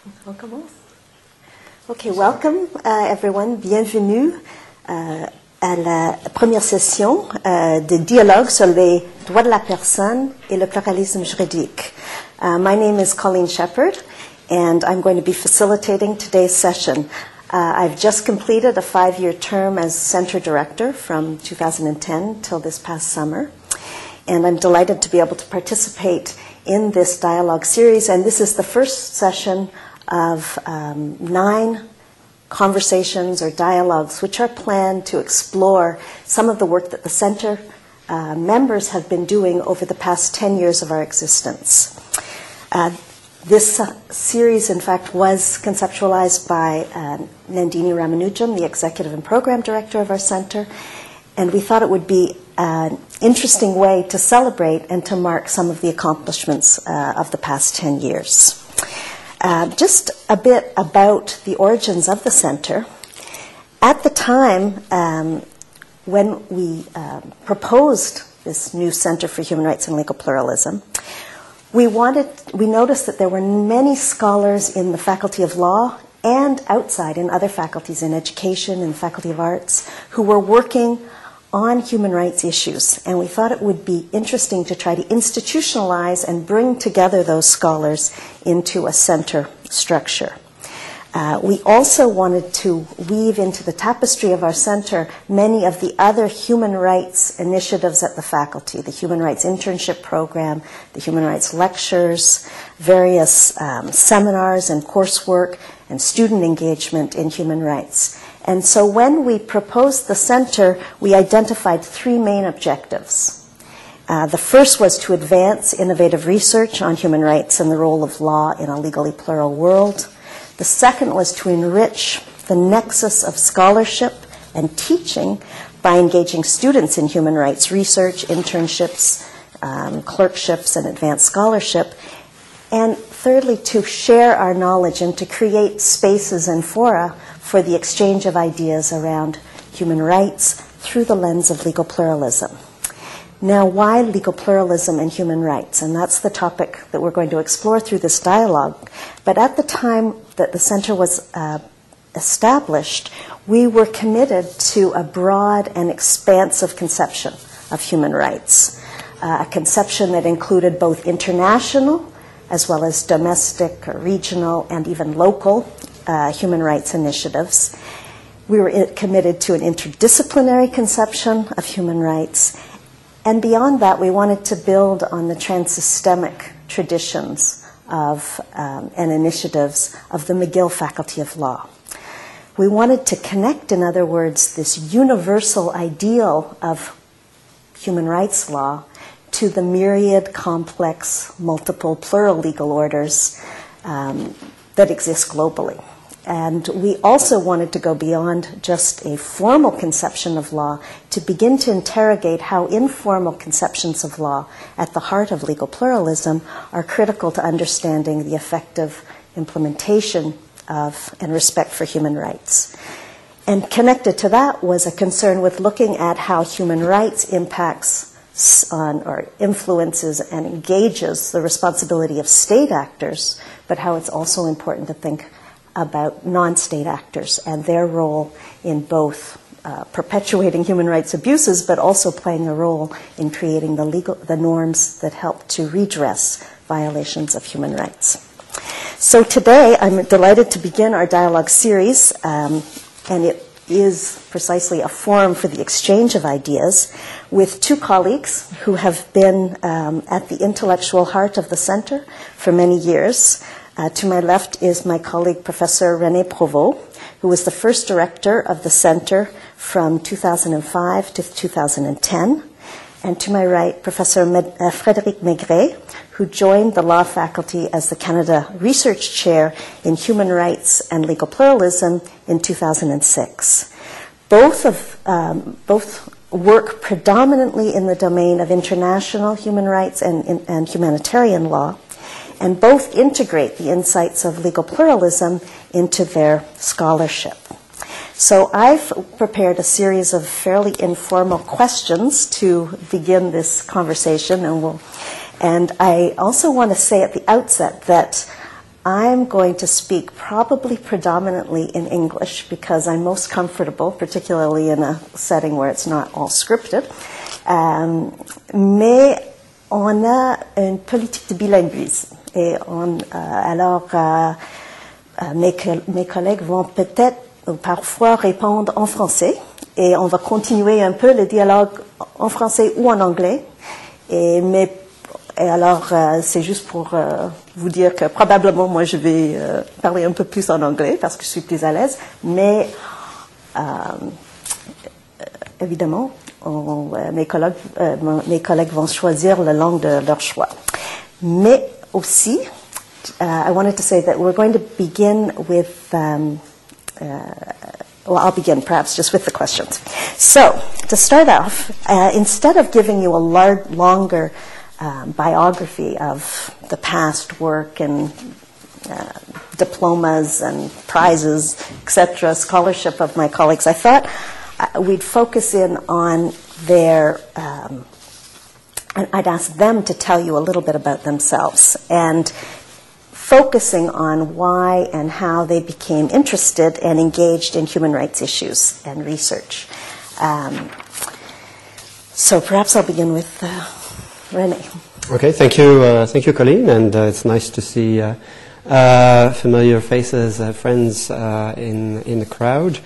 On commence? Okay, welcome everyone. Bienvenue à la première session de dialogue sur les droits de la personne et le pluralisme juridique. My name is Colleen Shepherd, and I'm going to be facilitating today's session. I've just completed a 5-year term as Center Director from 2010 till this past summer, and I'm delighted to be able to participate in this dialogue series, and this is the first session of 9 conversations or dialogues which are planned to explore some of the work that the Center members have been doing over the past 10 years of our existence. This series, in fact, was conceptualized by Nandini Ramanujam, the Executive and Program Director of our Center, and we thought it would be an interesting way to celebrate and to mark some of the accomplishments of the past 10 years. Just a bit about the origins of the Center. At the time when we proposed this new Center for Human Rights and Legal Pluralism, we noticed that there were many scholars in the Faculty of Law and outside in other faculties in education and Faculty of Arts who were working on human rights issues, and we thought it would be interesting to try to institutionalize and bring together those scholars into a center structure. We also wanted to weave into the tapestry of our center many of the other human rights initiatives at the faculty, the Human Rights Internship Program, the Human Rights Lectures, various seminars and coursework, and student engagement in human rights. And so when we proposed the center, we identified 3 main objectives. The first was to advance innovative research on human rights and the role of law in a legally plural world. The second was to enrich the nexus of scholarship and teaching by engaging students in human rights research, internships, clerkships, and advanced scholarship. And thirdly, to share our knowledge and to create spaces and fora for the exchange of ideas around human rights through the lens of legal pluralism. Now, why legal pluralism and human rights? And that's the topic that we're going to explore through this dialogue. But at the time that the Center was established, we were committed to a broad and expansive conception of human rights, a conception that included both international as well as domestic, or regional, and even local human rights initiatives. We were committed to an interdisciplinary conception of human rights. And beyond that, we wanted to build on the transsystemic traditions of and initiatives of the McGill Faculty of Law. We wanted to connect, in other words, this universal ideal of human rights law to the myriad, complex, multiple, plural legal orders that exist globally. And we also wanted to go beyond just a formal conception of law to begin to interrogate how informal conceptions of law at the heart of legal pluralism are critical to understanding the effective implementation of and respect for human rights. And connected to that was a concern with looking at how human rights impacts on or influences and engages the responsibility of state actors, but how it's also important to think about non-state actors and their role in both perpetuating human rights abuses, but also playing a role in creating the norms that help to redress violations of human rights. So today, I'm delighted to begin our dialogue series, and it is precisely a forum for the exchange of ideas with 2 colleagues who have been at the intellectual heart of the Center for many years. To my left is my colleague, Professor René Provost, who was the first director of the Center from 2005 to 2010. And to my right, Professor Frédéric Maigret, who joined the law faculty as the Canada Research Chair in Human Rights and Legal Pluralism in 2006. Both work predominantly in the domain of international human rights and humanitarian law, and both integrate the insights of legal pluralism into their scholarship. So I've prepared a series of fairly informal questions to begin this conversation, and I also want to say at the outset that I'm going to speak probably predominantly in English because I'm most comfortable, particularly in a setting where it's not all scripted. Mais on a une politique de bilinguisme. Et mes collègues vont peut-être parfois répondre en français. Et on va continuer un peu le dialogue en français ou en anglais. Et alors, c'est juste pour vous dire que probablement, moi, je vais parler un peu plus en anglais parce que je suis plus à l'aise. Mais, évidemment, mes collègues vont choisir la langue de leur choix. Mais aussi, I wanted to say that we're going to begin with... well, I'll begin perhaps just with the questions. So, to start off, instead of giving you a longer biography of the past work and diplomas and prizes, etc., scholarship of my colleagues, I thought we'd focus in on their, I'd ask them to tell you a little bit about themselves, and focusing on why and how they became interested and engaged in human rights issues and research. So perhaps I'll begin with René. Okay, thank you, Colleen, and it's nice to see familiar faces, friends in the crowd.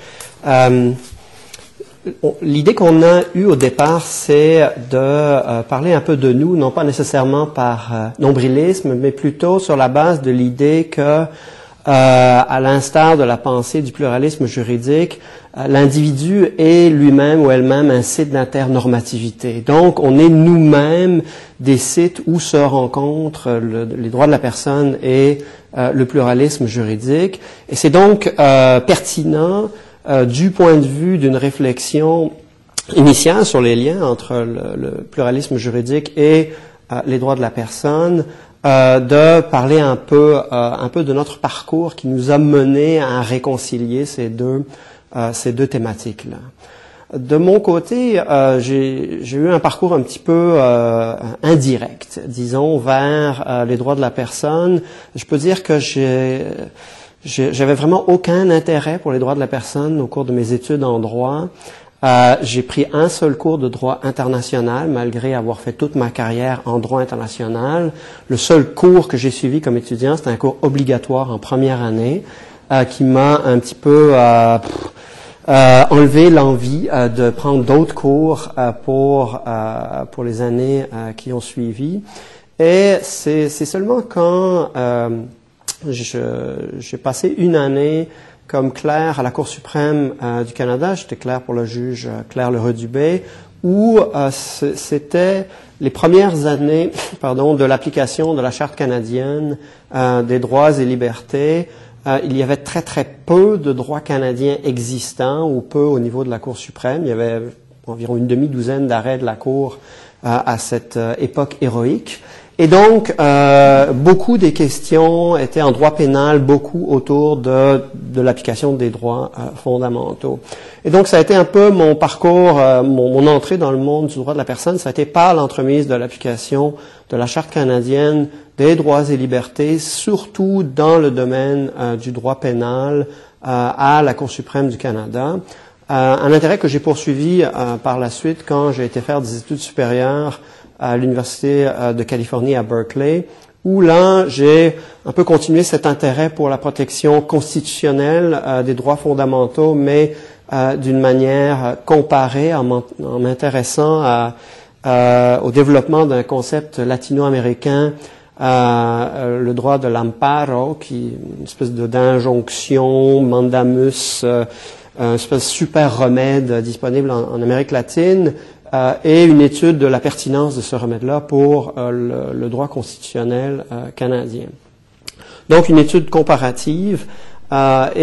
L'idée qu'on a eue au départ, c'est de parler un peu de nous, non pas nécessairement par nombrilisme, mais plutôt sur la base de l'idée que, à l'instar de la pensée du pluralisme juridique, l'individu est lui-même ou elle-même un site d'internormativité. Donc, on est nous-mêmes des sites où se rencontrent les droits de la personne et le pluralisme juridique. Et c'est donc pertinent du point de vue d'une réflexion initiale sur les liens entre le pluralisme juridique et les droits de la personne, de parler un peu de notre parcours qui nous a mené à réconcilier ces deux thématiques-là. De mon côté, j'ai eu un parcours un petit peu indirect, disons, vers les droits de la personne. Je peux dire que j'avais vraiment aucun intérêt pour les droits de la personne au cours de mes études en droit. J'ai pris un seul cours de droit international, malgré avoir fait toute ma carrière en droit international. Le seul cours que j'ai suivi comme étudiant, c'était un cours obligatoire en première année, qui m'a un petit peu enlevé l'envie de prendre d'autres cours pour les années qui ont suivi. Et c'est seulement quand j'ai passé une année comme clerc à la Cour suprême du Canada. J'étais clerc pour le juge Claire Leroux-Dubé, où c'était les premières années de l'application de la Charte canadienne des droits et libertés. Il y avait très très peu de droits canadiens existants, ou peu au niveau de la Cour suprême. Il y avait environ une demi-douzaine d'arrêts de la Cour à cette époque héroïque. Et donc, beaucoup des questions étaient en droit pénal, beaucoup autour de l'application des droits fondamentaux. Et donc, ça a été un peu mon parcours, mon entrée dans le monde du droit de la personne, ça a été par l'entremise de l'application de la Charte canadienne des droits et libertés, surtout dans le domaine du droit pénal à la Cour suprême du Canada. Un intérêt que j'ai poursuivi par la suite quand j'ai été faire des études supérieures à l'Université de Californie à Berkeley, où là, j'ai un peu continué cet intérêt pour la protection constitutionnelle des droits fondamentaux, mais d'une manière comparée, en m'intéressant au développement d'un concept latino-américain, le droit de l'amparo, qui est une espèce d'injonction, mandamus, une espèce de super remède disponible en Amérique latine, et une étude de la pertinence de ce remède-là pour le droit constitutionnel canadien. Donc, une étude comparative. Par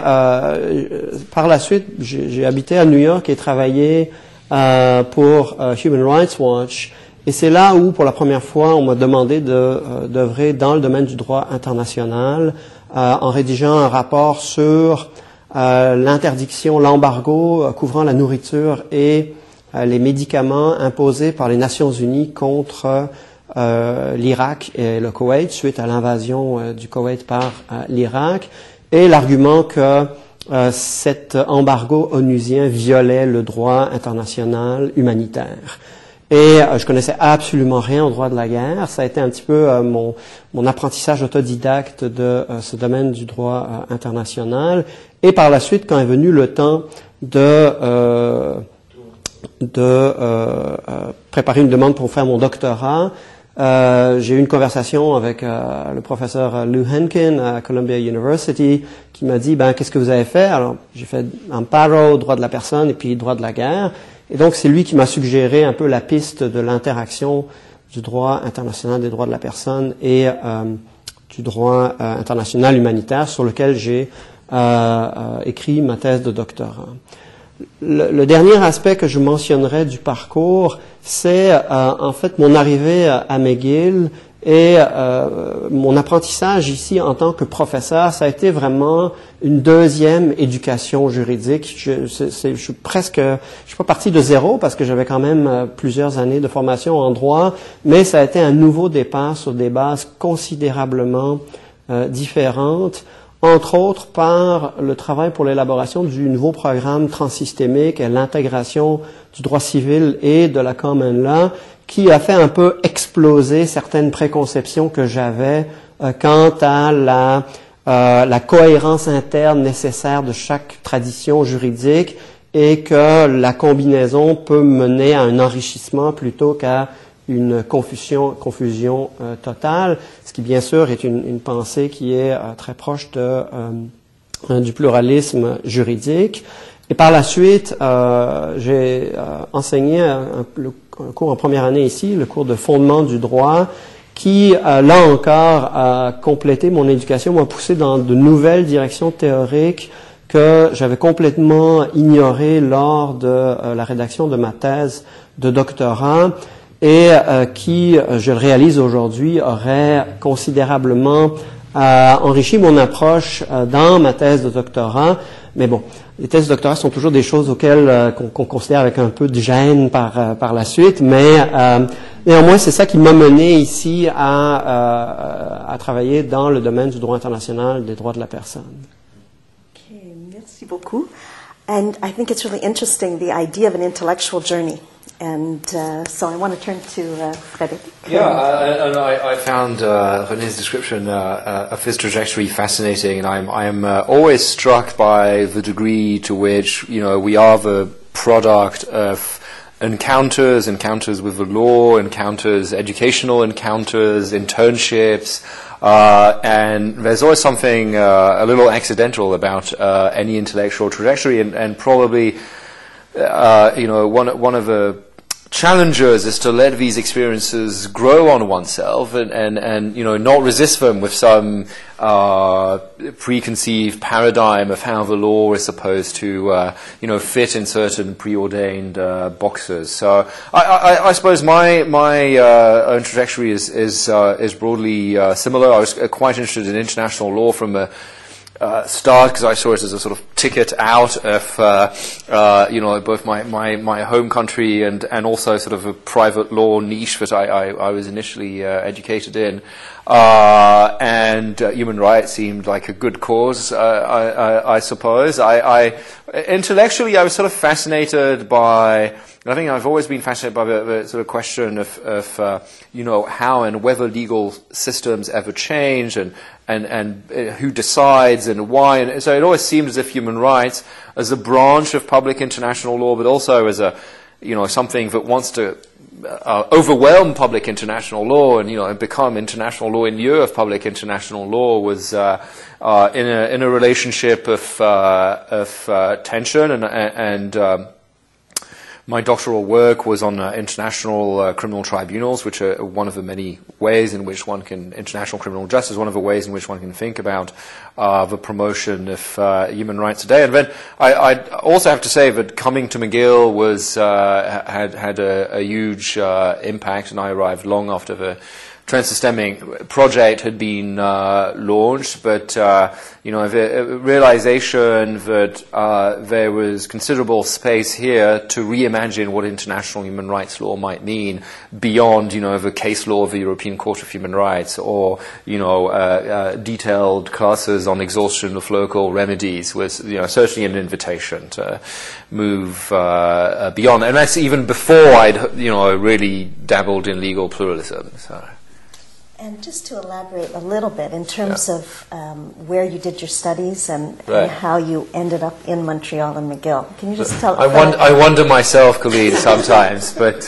la suite, j'ai habité à New York et travaillé pour Human Rights Watch. Et c'est là où, pour la première fois, on m'a demandé d'œuvrer dans le domaine du droit international en rédigeant un rapport sur l'interdiction, l'embargo couvrant la nourriture et les médicaments imposés par les Nations Unies contre l'Irak et le Koweït suite à l'invasion du Koweït par l'Irak, et l'argument que cet embargo onusien violait le droit international humanitaire. Et je connaissais absolument rien au droit de la guerre. Ça a été un petit peu mon apprentissage autodidacte de ce domaine du droit international. Et par la suite, quand est venu le temps de préparer une demande pour faire mon doctorat, j'ai eu une conversation avec le professeur Lou Henkin à Columbia University qui m'a dit, qu'est-ce que vous avez fait? Alors, j'ai fait Amparo, droit de la personne, et puis droit de la guerre. Et donc, c'est lui qui m'a suggéré un peu la piste de l'interaction du droit international des droits de la personne et du droit international humanitaire sur lequel j'ai écrit ma thèse de doctorat. Le dernier aspect que je mentionnerai du parcours, c'est en fait mon arrivée à McGill et mon apprentissage ici en tant que professeur. Ça a été vraiment une deuxième éducation juridique. Je suis pas parti de zéro parce que j'avais quand même plusieurs années de formation en droit, mais ça a été un nouveau départ sur des bases considérablement différentes. Entre autres par le travail pour l'élaboration du nouveau programme transsystémique et l'intégration du droit civil et de la common law, qui a fait un peu exploser certaines préconceptions que j'avais quant à la cohérence interne nécessaire de chaque tradition juridique et que la combinaison peut mener à un enrichissement plutôt qu'à une confusion totale, ce qui bien sûr est une pensée qui est très proche du pluralisme juridique. Et par la suite, j'ai enseigné un cours en première année ici, le cours de fondement du droit, qui, là encore, a complété mon éducation, m'a poussé dans de nouvelles directions théoriques que j'avais complètement ignorées lors de la rédaction de ma thèse de doctorat, et qui, je le réalise aujourd'hui, aurait considérablement enrichi mon approche dans ma thèse de doctorat. Mais bon, les thèses de doctorat sont toujours des choses auxquelles qu'on considère avec un peu de gêne par la suite, mais néanmoins, c'est ça qui m'a mené ici à travailler dans le domaine du droit international des droits de la personne. Okay, merci beaucoup. And I think it's really interesting, the idea of an intellectual journey. And so I want to turn to Frédéric. Yeah, and I found René's description of his trajectory fascinating, and I'm always struck by the degree to which we are the product of encounters with the law, educational encounters, internships, and there's always something a little accidental about any intellectual trajectory, and probably one of the challenges is to let these experiences grow on oneself and not resist them with some preconceived paradigm of how the law is supposed to fit in certain preordained boxes. So I suppose my own trajectory is broadly similar. I was quite interested in international law from a start because I saw it as a sort of ticket out of both my home country and also sort of a private law niche that I was initially educated in, and human rights seemed like a good cause. I suppose intellectually I was sort of fascinated by. I think I've always been fascinated by the sort of question of how and whether legal systems ever change and who decides and why. And so it always seemed as if human rights, as a branch of public international law, but also as a something that wants to overwhelm public international law and become international law in lieu of public international law, was in a relationship of tension and my doctoral work was on international criminal tribunals, which are one of the many ways in which international criminal justice, one of the ways in which one can think about the promotion of human rights today. And then I also have to say that coming to McGill had a huge impact, and I arrived long after the trans-systemic project had been launched, but the realization that there was considerable space here to reimagine what international human rights law might mean beyond, the case law of the European Court of Human Rights, or detailed classes on exhaustion of local remedies was certainly an invitation to move beyond, and that's even before I'd really dabbled in legal pluralism. So. And just to elaborate a little bit in terms of where you did your studies and how you ended up in Montreal and McGill, can you just tell? I wonder myself, Colleen, sometimes, but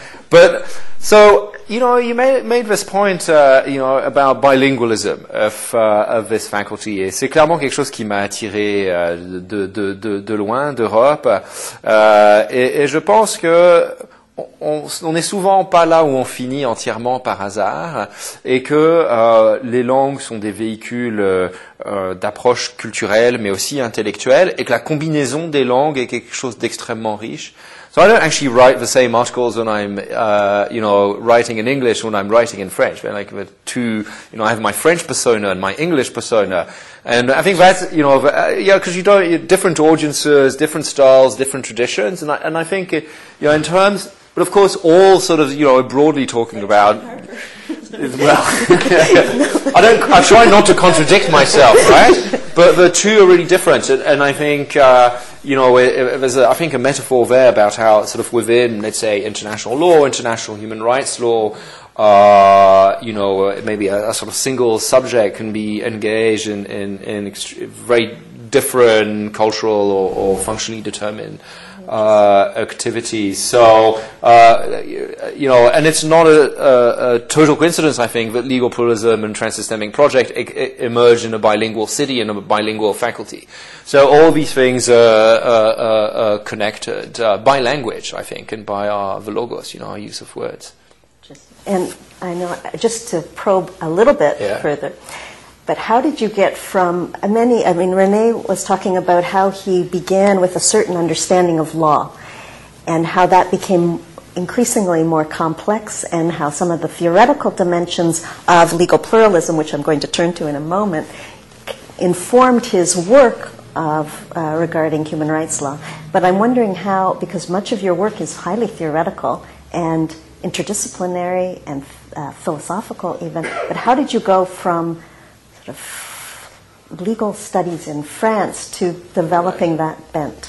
so you made this point, about bilingualism of this faculty, et c'est clairement quelque chose qui m'a attiré de loin, d'Europe, et je pense que on n'est souvent pas là où on finit entièrement par hasard, et que les langues sont des véhicules d'approche culturelle mais aussi intellectuelle, et que la combinaison des langues est quelque chose d'extrêmement riche. So I don't actually write the same articles when I'm writing in English when I'm writing in French. Like the two, I have my French persona and my English persona, and I think that's because different audiences, different styles, different traditions, and I think in terms. But of course, all sort of, broadly talking about, well, I try not to contradict myself, right? But the two are really different, and I think, there's I think a metaphor there about how sort of within, let's say, international law, international human rights law, maybe a sort of single subject can be engaged in very different cultural or functionally determined activities. So, and it's not a total coincidence, I think, that legal pluralism and trans-systemic project emerged in a bilingual city and a bilingual faculty. So all these things are connected by language, I think, and by the logos, our use of words. And I know, just to probe a little bit further, but how did you get from René was talking about how he began with a certain understanding of law and how that became increasingly more complex, and how some of the theoretical dimensions of legal pluralism, which I'm going to turn to in a moment, informed his work regarding human rights law. But I'm wondering how, because much of your work is highly theoretical and interdisciplinary and philosophical even, but how did you go from sort of legal studies in France to developing that bent?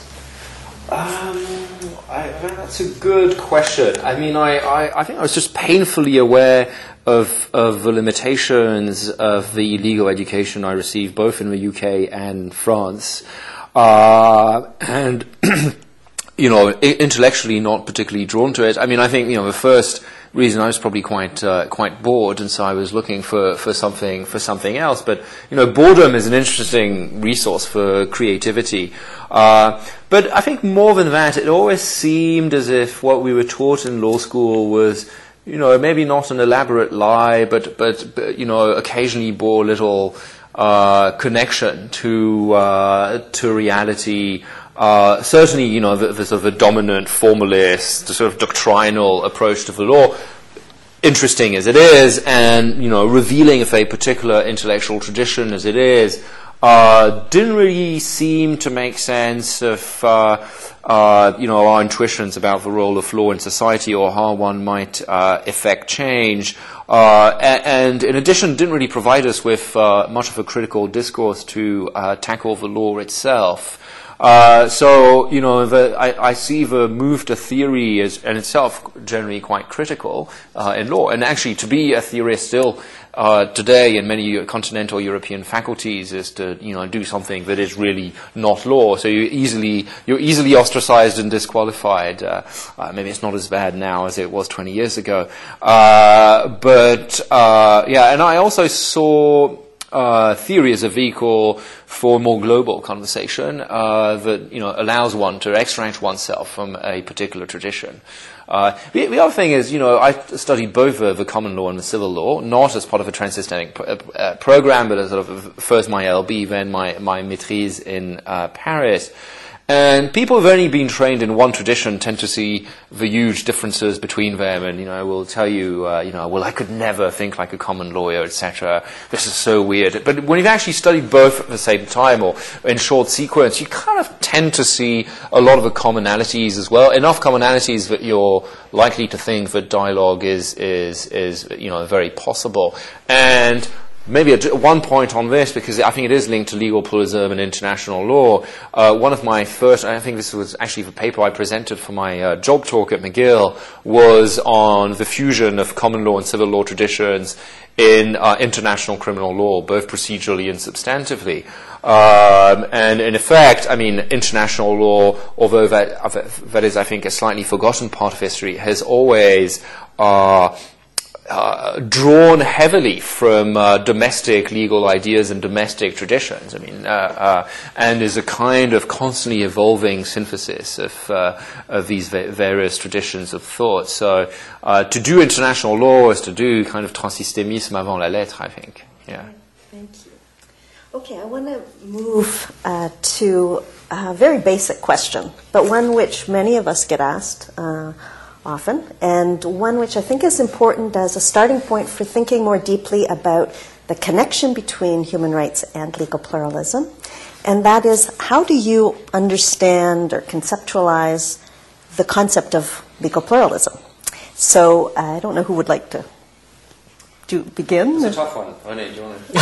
That's a good question. I mean, I think I was just painfully aware of the limitations of the legal education I received both in the UK and France, and intellectually not particularly drawn to it. I mean, I think the first reason I was probably quite bored, and so I was looking for something else. But boredom is an interesting resource for creativity. But I think more than that, it always seemed as if what we were taught in law school was, maybe not an elaborate lie, but occasionally bore little connection to reality. Certainly, the sort of a dominant formalist, the sort of doctrinal approach to the law, interesting as it is, and revealing of a particular intellectual tradition as it is, didn't really seem to make sense of our intuitions about the role of law in society or how one might effect change, and in addition didn't really provide us with much of a critical discourse to tackle the law itself. So I see the move to theory as in itself generally quite critical in law, and actually to be a theorist still today in many continental European faculties is to do something that is really not law. So you're easily ostracized and disqualified. Maybe it's not as bad now as it was 20 years ago, but and I also saw theory as a vehicle for more global conversation that allows one to extract oneself from a particular tradition. The other thing is, I studied both the common law and the civil law, not as part of a trans-systemic program, but as sort of first my LB, then my maîtrise in Paris. And people who've only been trained in one tradition tend to see the huge differences between them, and will tell you, well, I could never think like a common lawyer, etc. This is so weird. But when you've actually studied both at the same time or in short sequence, you kind of tend to see a lot of the commonalities as well. Enough commonalities that you're likely to think that dialogue is very possible. And maybe one point on this, because I think it is linked to legal pluralism and international law. One of my first, I think this was actually the paper I presented for my job talk at McGill, was on the fusion of common law and civil law traditions in international criminal law, both procedurally and substantively. And in effect, international law, although that is, I think, a slightly forgotten part of history, has always drawn heavily from domestic legal ideas and domestic traditions. And is a kind of constantly evolving synthesis of these various traditions of thought. So to do international law is to do kind of transsystémisme avant la lettre, I think. Yeah. Thank you. Okay, I want to move to a very basic question, but one which many of us get asked often, and one which I think is important as a starting point for thinking more deeply about the connection between human rights and legal pluralism. And that is, how do you understand or conceptualize the concept of legal pluralism? So I don't know who would like to begin. It's a tough one. I know, do you want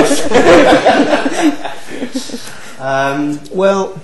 to?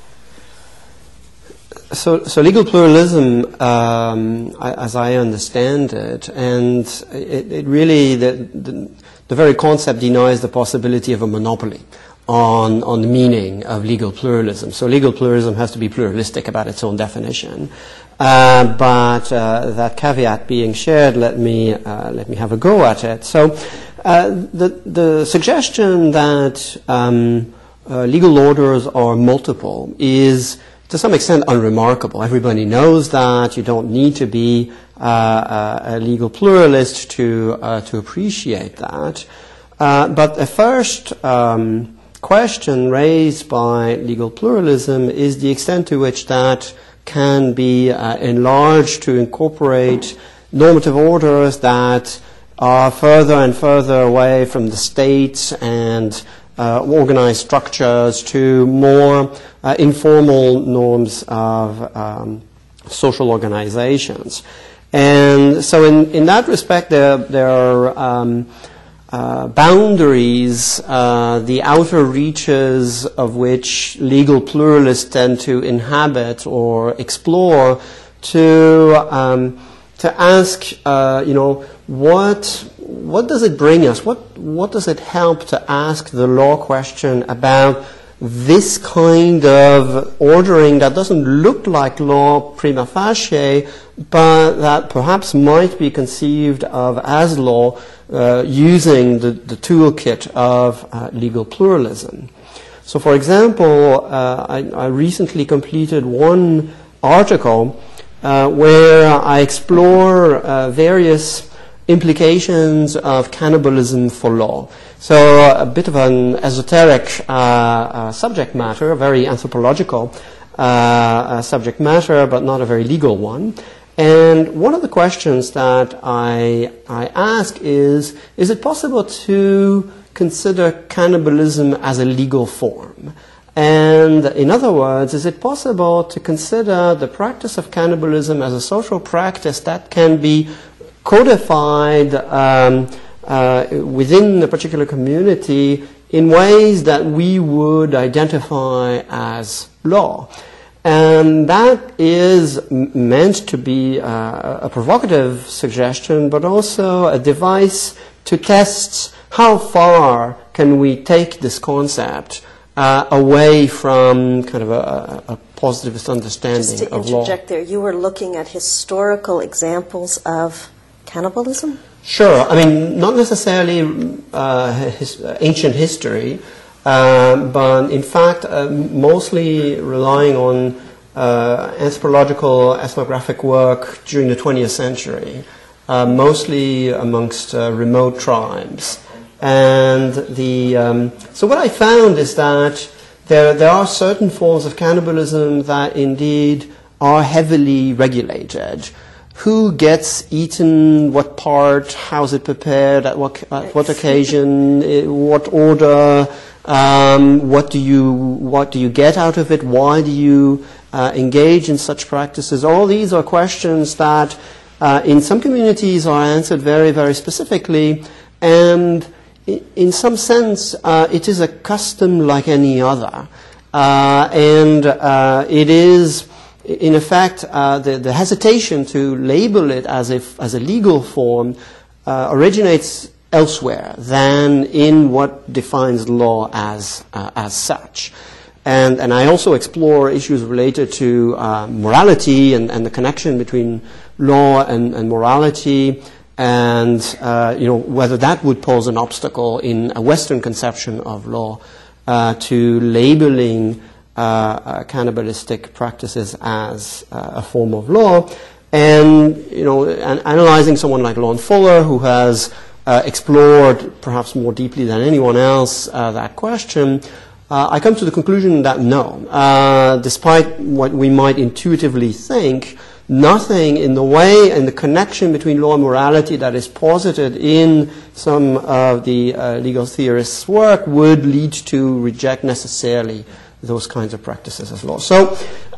So legal pluralism, as I understand it, and it really, the very concept denies the possibility of a monopoly on the meaning of legal pluralism. So legal pluralism has to be pluralistic about its own definition. But that caveat being shared, let me have a go at it. So the suggestion that legal orders are multiple is, to some extent, unremarkable. Everybody knows that. You don't need to be a legal pluralist to appreciate that. But the first question raised by legal pluralism is the extent to which that can be enlarged to incorporate normative orders that are further and further away from the state and organized structures to more informal norms of social organizations. And so in that respect, there are boundaries, the outer reaches of which legal pluralists tend to inhabit or explore, to ask, what does it bring us? What does it help to ask the law question about this kind of ordering that doesn't look like law prima facie, but that perhaps might be conceived of as law using the toolkit of legal pluralism. So, for example, I recently completed one article where I explore various implications of cannibalism for law. So a bit of an esoteric subject matter, a very anthropological subject matter, but not a very legal one. And one of the questions that I ask is it possible to consider cannibalism as a legal form? And in other words, is it possible to consider the practice of cannibalism as a social practice that can be codified within a particular community in ways that we would identify as law? And that is meant to be a provocative suggestion, but also a device to test how far can we take this concept away from kind of a positivist understanding of law. Just to interject there, you were looking at historical examples of cannibalism? Sure. I mean, not necessarily ancient history, but in fact, mostly relying on anthropological, ethnographic work during the 20th century, mostly amongst remote tribes. And so what I found is that there are certain forms of cannibalism that indeed are heavily regulated. Who gets eaten, what part, how is it prepared, at what occasion, what order, what do you get out of it, why do you engage in such practices? All these are questions that in some communities are answered very, very specifically, and in some sense it is a custom like any other. And it is, in effect, the hesitation to label it as a legal form originates elsewhere than in what defines law as such. And I also explore issues related to morality and the connection between law and morality, and whether that would pose an obstacle in a Western conception of law to labeling cannibalistic practices as a form of law. And and analyzing someone like Lon Fuller, who has explored perhaps more deeply than anyone else that question, I come to the conclusion that no, despite what we might intuitively think, nothing in the way and the connection between law and morality that is posited in some of the legal theorists' work would lead to reject necessarily those kinds of practices as law. So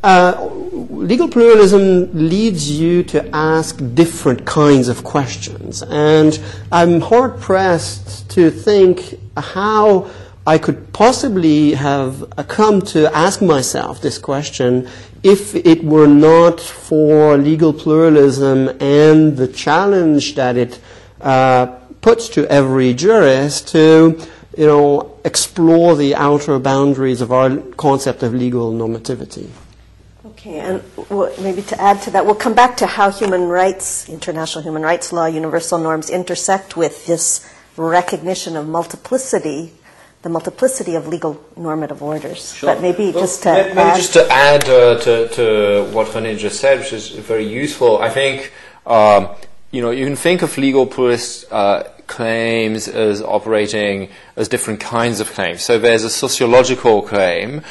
legal pluralism leads you to ask different kinds of questions. And I'm hard-pressed to think how I could possibly have come to ask myself this question if it were not for legal pluralism and the challenge that it puts to every jurist to explore the outer boundaries of our concept of legal normativity. Okay, and maybe to add to that, we'll come back to how human rights, international human rights law, universal norms intersect with this recognition of multiplicity, the multiplicity of legal normative orders. Sure. But maybe just to add to what René just said, which is very useful. I think you can think of legal pluralist claims as operating as different kinds of claims. So there's a sociological claim,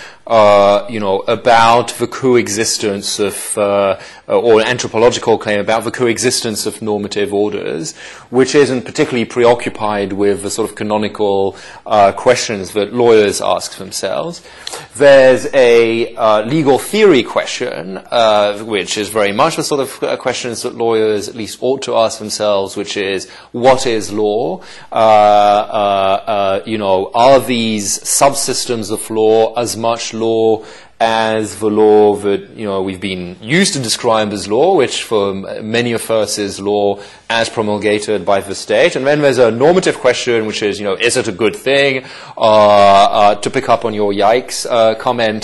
about the coexistence of, or an anthropological claim about the coexistence of normative orders, which isn't particularly preoccupied with the sort of canonical questions that lawyers ask themselves. There's a legal theory question, which is very much the sort of questions that lawyers at least ought to ask themselves, which is, what is law? Are these subsystems of law as much law as the law that we've been used to describe as law, which for many of us is law as promulgated by the state? And then there's a normative question, which is, is it a good thing? To pick up on your yikes comment,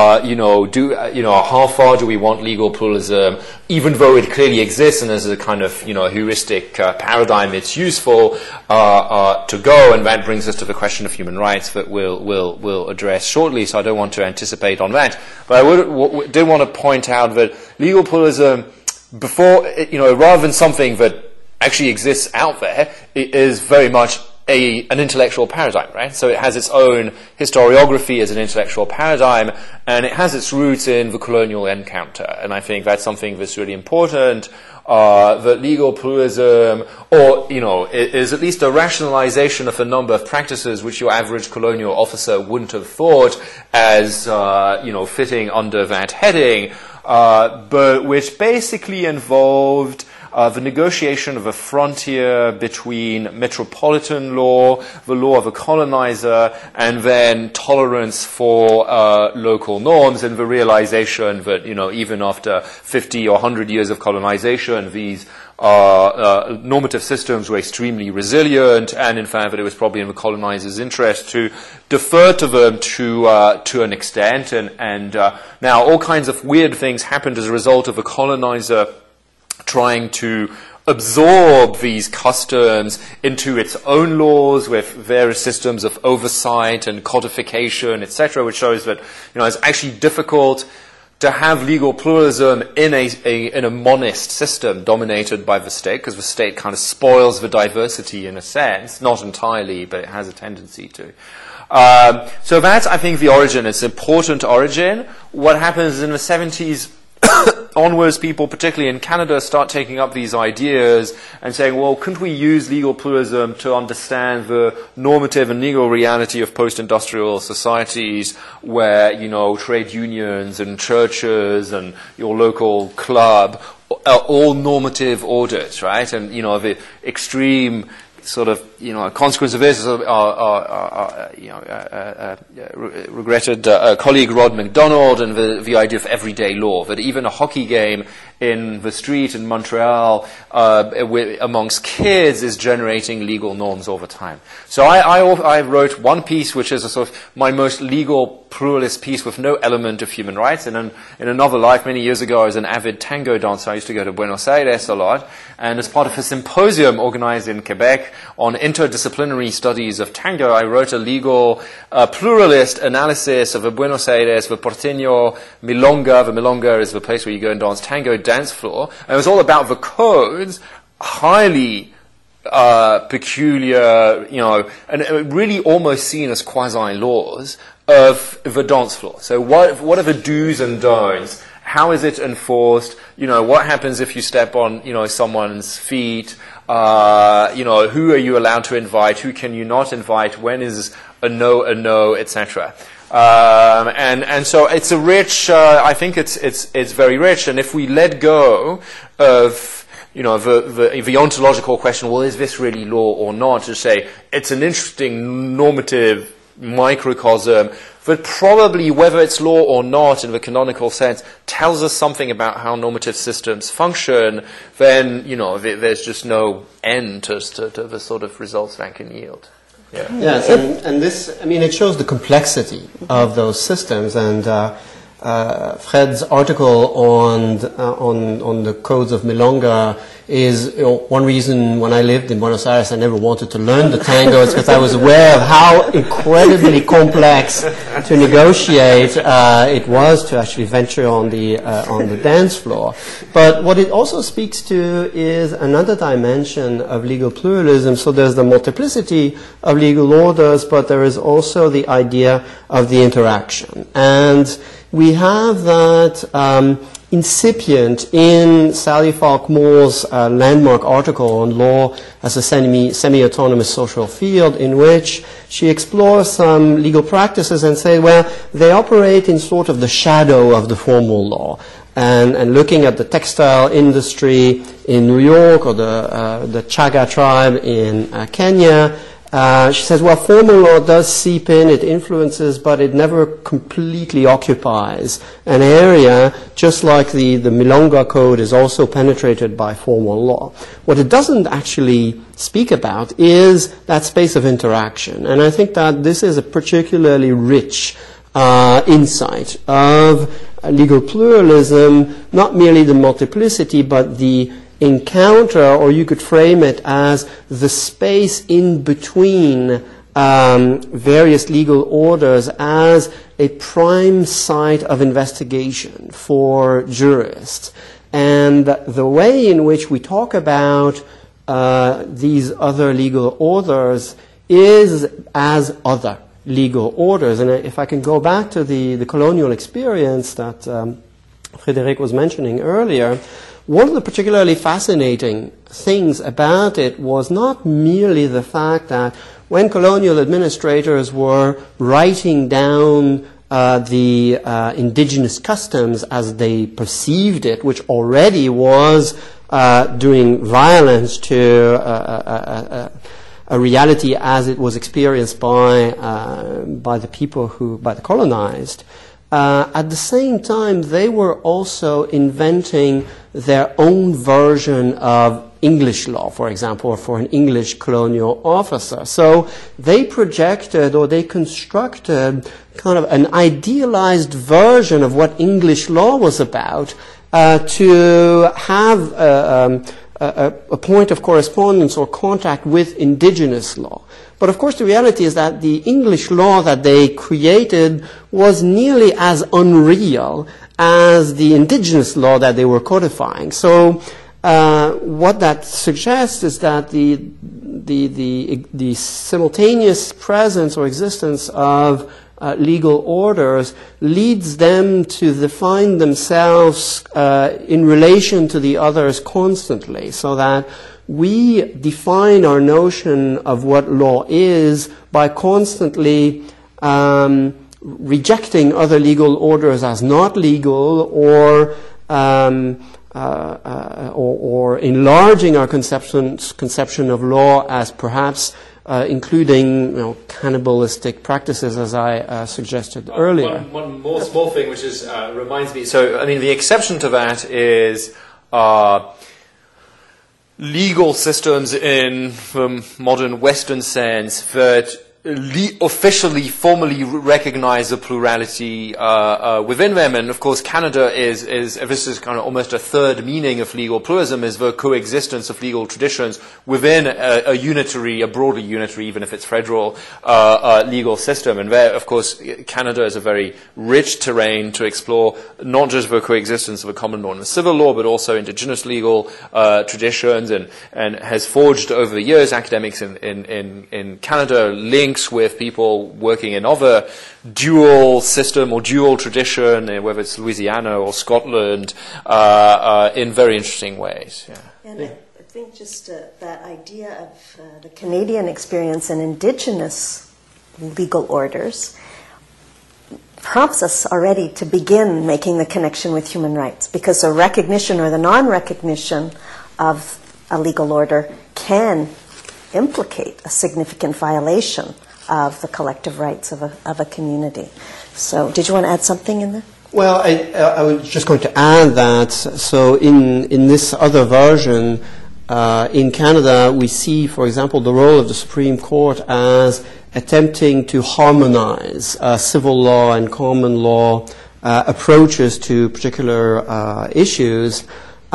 how far do we want legal pluralism, even though it clearly exists and as a kind of heuristic paradigm, it's useful to go, and that brings us to the question of human rights that we'll address shortly. So I don't want to anticipate on that, but I did want to point out that legal pluralism, before rather than something that actually exists out there, it is very much an intellectual paradigm, right? So it has its own historiography as an intellectual paradigm, and it has its roots in the colonial encounter. And I think that's something that's really important, that legal pluralism, is at least a rationalization of a number of practices which your average colonial officer wouldn't have thought as, fitting under that heading, but which basically involved the negotiation of a frontier between metropolitan law, the law of a colonizer, and then tolerance for local norms, and the realization that, even after 50 or 100 years of colonization, these normative systems were extremely resilient, and in fact that it was probably in the colonizers' interest to defer to them to an extent. And now all kinds of weird things happened as a result of the colonizer trying to absorb these customs into its own laws with various systems of oversight and codification, etc., which shows that it's actually difficult to have legal pluralism in a monist system dominated by the state, because the state kind of spoils the diversity in a sense, not entirely, but it has a tendency to. So that's, I think, the origin. It's an important origin. What happens in the 70s onwards, people, particularly in Canada, start taking up these ideas and saying, well, couldn't we use legal pluralism to understand the normative and legal reality of post-industrial societies where, you know, trade unions and churches and your local club are all normative orders, right? And, you know, the extreme sort of, you know, a consequence of this is regretted colleague Rod MacDonald and the idea of everyday law, that even a hockey game in the street in Montreal amongst kids is generating legal norms over time. So I wrote one piece which is a sort of my most legal pluralist piece with no element of human rights. And in another life, many years ago, I was an avid tango dancer. I used to go to Buenos Aires a lot. And as part of a symposium organized in Quebec on interdisciplinary studies of tango, I wrote a legal pluralist analysis of the Buenos Aires, the Porteño Milonga. The Milonga is the place where you go and dance tango dance floor. And it was all about the codes, highly peculiar, you know, and really almost seen as quasi-laws of the dance floor. So what are the do's and don'ts? How is it enforced? You know, what happens if you step on, you know, someone's feet? You know, who are you allowed to invite? Who can you not invite? When is a no, etc. And so it's a rich, I think it's very rich. And if we let go of, you know, the ontological question, well, is this really law or not? To say it's an interesting normative microcosm, but probably whether it's law or not in the canonical sense tells us something about how normative systems function, then, you know, there's just no end to the sort of results that can yield. Yeah. Yes, and this, I mean, it shows the complexity of those systems, and Fred's article on the codes of Milonga is, you know, one reason when I lived in Buenos Aires I never wanted to learn the tango is because I was aware of how incredibly complex to negotiate it was to actually venture on the dance floor. But what it also speaks to is another dimension of legal pluralism. So there's the multiplicity of legal orders, but there is also the idea of the interaction. And we have that incipient in Sally Falk Moore's landmark article on law as a semi-autonomous social field, in which she explores some legal practices and say, well, they operate in sort of the shadow of the formal law. And looking at the textile industry in New York or the Chaga tribe in Kenya, she says, well, formal law does seep in, it influences, but it never completely occupies an area, just like the Milonga Code is also penetrated by formal law. What it doesn't actually speak about is that space of interaction. And I think that this is a particularly rich insight of legal pluralism, not merely the multiplicity, but the encounter, or you could frame it as the space in between various legal orders as a prime site of investigation for jurists. And the way in which we talk about these other legal orders is as other legal orders. And if I can go back to the colonial experience that Frédéric was mentioning earlier, one of the particularly fascinating things about it was not merely the fact that when colonial administrators were writing down the indigenous customs as they perceived it, which already was doing violence to a reality as it was experienced by the people by the colonized. At the same time, they were also inventing their own version of English law, for example, for an English colonial officer. So they projected or they constructed kind of an idealized version of what English law was about to have a point of correspondence or contact with indigenous law. But of course the reality is that the English law that they created was nearly as unreal as the indigenous law that they were codifying. So what that suggests is that the simultaneous presence or existence of legal orders leads them to define themselves in relation to the others constantly, so that we define our notion of what law is by constantly rejecting other legal orders as not legal, or enlarging our conception of law as perhaps including cannibalistic practices, as I suggested earlier. One more small thing, which is reminds me. So, I mean, the exception to that is legal systems in the modern Western sense that officially, formally recognize the plurality within them. And of course, Canada is this is kind of almost a third meaning of legal pluralism, is the coexistence of legal traditions within a broader unitary, even if it's federal, legal system. And there, of course, Canada is a very rich terrain to explore, not just the coexistence of a common law and the civil law, but also indigenous legal traditions, and has forged over the years, academics in Canada links with people working in other dual system or dual tradition, whether it's Louisiana or Scotland, in very interesting ways. Yeah. And I think just that idea of the Canadian experience in indigenous legal orders prompts us already to begin making the connection with human rights, because the recognition or the non-recognition of a legal order can implicate a significant violation of the collective rights of a community. So, did you want to add something in there? Well, I was just going to add that, so in this other version, in Canada, we see, for example, the role of the Supreme Court as attempting to harmonize civil law and common law approaches to particular issues,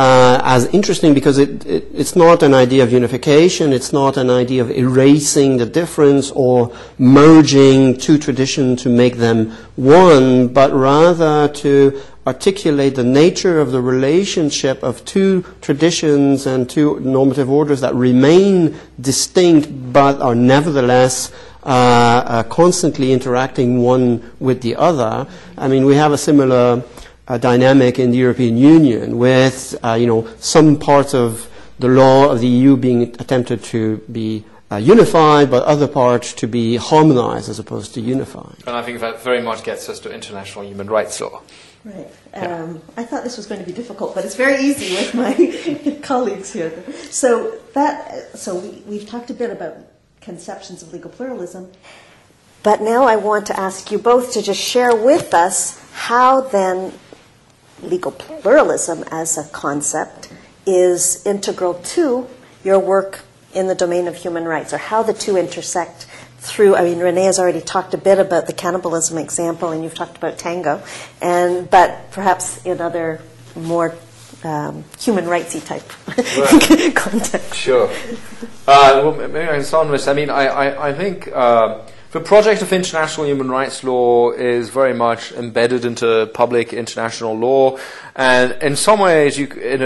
as interesting because it's not an idea of unification, it's not an idea of erasing the difference or merging two traditions to make them one, but rather to articulate the nature of the relationship of two traditions and two normative orders that remain distinct but are nevertheless constantly interacting one with the other. I mean, we have a similar dynamic in the European Union with, some parts of the law of the EU being attempted to be unified, but other parts to be harmonized as opposed to unified. And I think that very much gets us to international human rights law. Right. I thought this was going to be difficult, but it's very easy with my colleagues here. So we've talked a bit about conceptions of legal pluralism, but now I want to ask you both to just share with us how then legal pluralism as a concept is integral to your work in the domain of human rights, or how the two intersect through, Renee has already talked a bit about the cannibalism example, and you've talked about tango, but perhaps in other more human rightsy type context. Sure. Well, maybe I can start on this. I think the project of international human rights law is very much embedded into public international law, and in some ways,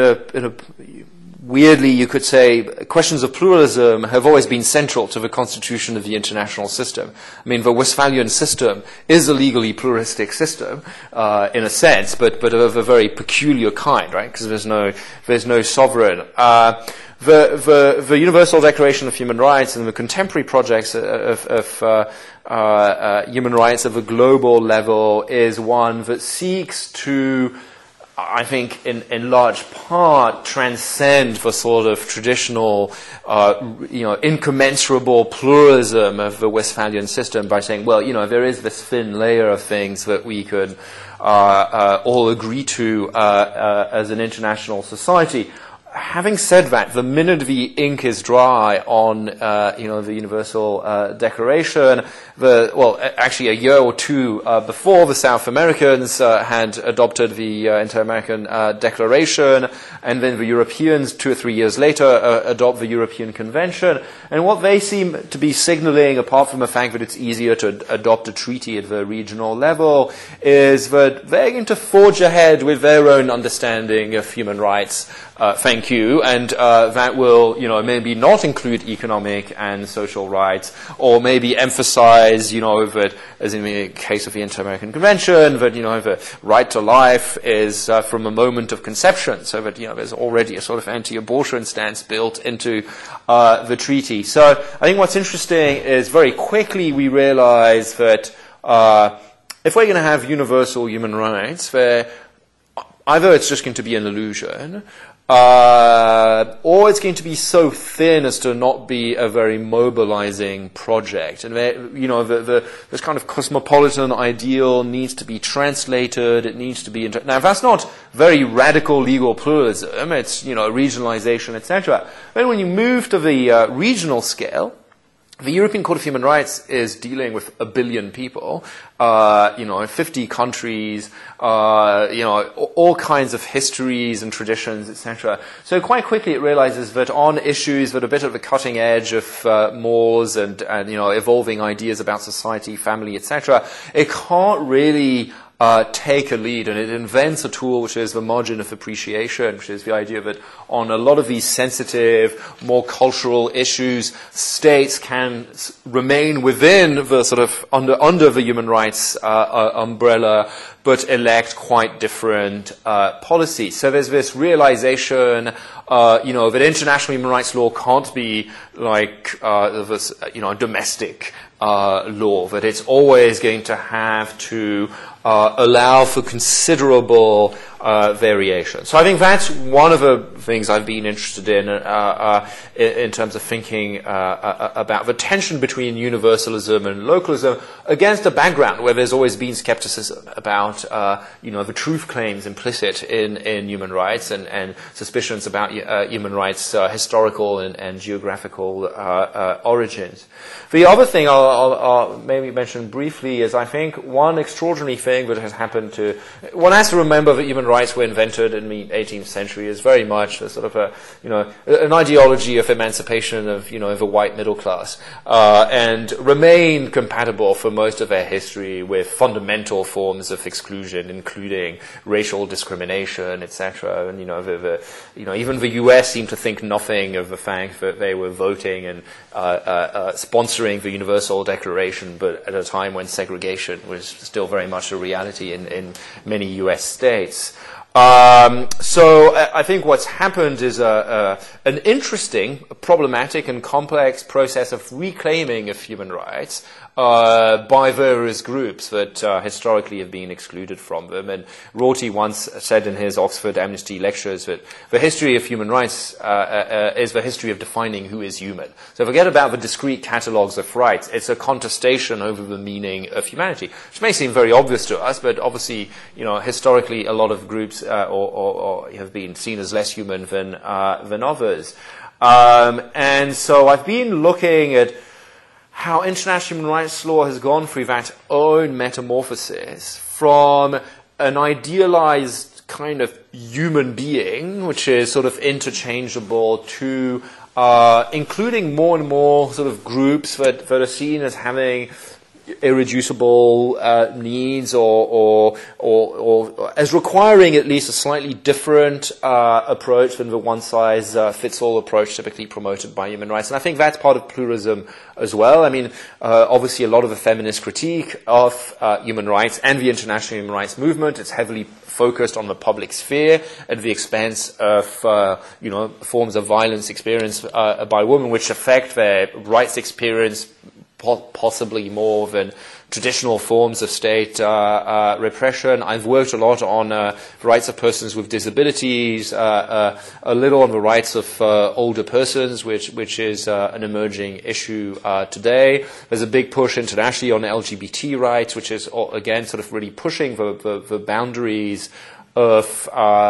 weirdly, you could say questions of pluralism have always been central to the constitution of the international system. The Westphalian system is a legally pluralistic system, in a sense, but of a very peculiar kind, right? Because there's no sovereign. The Universal Declaration of Human Rights and the contemporary projects of human rights of a global level is one that seeks to, I think, in large part, transcend the sort of traditional, incommensurable pluralism of the Westphalian system by saying, well, there is this thin layer of things that we could all agree to as an international society. Having said that, the minute the ink is dry on, the Universal Declaration, actually a year or two before, the South Americans had adopted the Inter-American Declaration, and then the Europeans 2 or 3 years later adopt the European Convention. And what they seem to be signaling, apart from the fact that it's easier to adopt a treaty at the regional level, is that they're going to forge ahead with their own understanding of human rights thank you, and that will, maybe not include economic and social rights, or maybe emphasize, that, as in the case of the Inter-American Convention, that, the right to life is from a moment of conception, so that, there's already a sort of anti-abortion stance built into the treaty. So I think what's interesting is very quickly we realize that if we're going to have universal human rights, either it's just going to be an illusion, or it's going to be so thin as to not be a very mobilizing project. And, this kind of cosmopolitan ideal needs to be translated, it needs to be... Now, that's not very radical legal pluralism, it's, regionalization, etc. Then when you move to the regional scale, the European Court of Human Rights is dealing with 1 billion people, 50 countries, all kinds of histories and traditions, etc. So quite quickly it realizes that on issues that are a bit at the cutting edge of mores and evolving ideas about society, family, etc., it can't really take a lead, and it invents a tool which is the margin of appreciation, which is the idea that on a lot of these sensitive, more cultural issues, states can remain within the sort of under the human rights umbrella, but elect quite different policies. So there's this realization, that international human rights law can't be like this, domestic law, that it's always going to have to allow for considerable variation. So I think that's one of the things I've been interested in terms of thinking about the tension between universalism and localism against a background where there's always been skepticism about the truth claims implicit in human rights and suspicions about human rights historical and geographical origins. The other thing I'll maybe mention briefly is I think one extraordinary thing that has happened to... One has to remember that human rights were invented in the 18th century is very much a sort of an ideology of emancipation of, the white middle class, and remain compatible for most of their history with fundamental forms of exclusion, including racial discrimination, etc. And, even the US seemed to think nothing of the fact that they were voting and sponsoring the Universal Declaration, but at a time when segregation was still very much a reality in many US states. So I think what's happened is an interesting, problematic and complex process of reclaiming of human rights by various groups that historically have been excluded from them. And Rorty once said in his Oxford Amnesty lectures that the history of human rights is the history of defining who is human. So forget about the discrete catalogues of rights. It's a contestation over the meaning of humanity, which may seem very obvious to us, but obviously, historically a lot of groups or have been seen as less human than others. And so I've been looking at how international human rights law has gone through that own metamorphosis from an idealized kind of human being, which is sort of interchangeable, to including more and more sort of groups that are seen as having irreducible needs or as requiring at least a slightly different approach than the one-size-fits-all approach typically promoted by human rights. And I think that's part of pluralism as well. I mean, obviously a lot of the feminist critique of human rights and the international human rights movement, it's heavily focused on the public sphere at the expense of, forms of violence experienced by women which affect their rights experience possibly more than traditional forms of state repression. I've worked a lot on the rights of persons with disabilities, a little on the rights of older persons, which is an emerging issue today. There's a big push internationally on LGBT rights, which is again sort of really pushing the boundaries of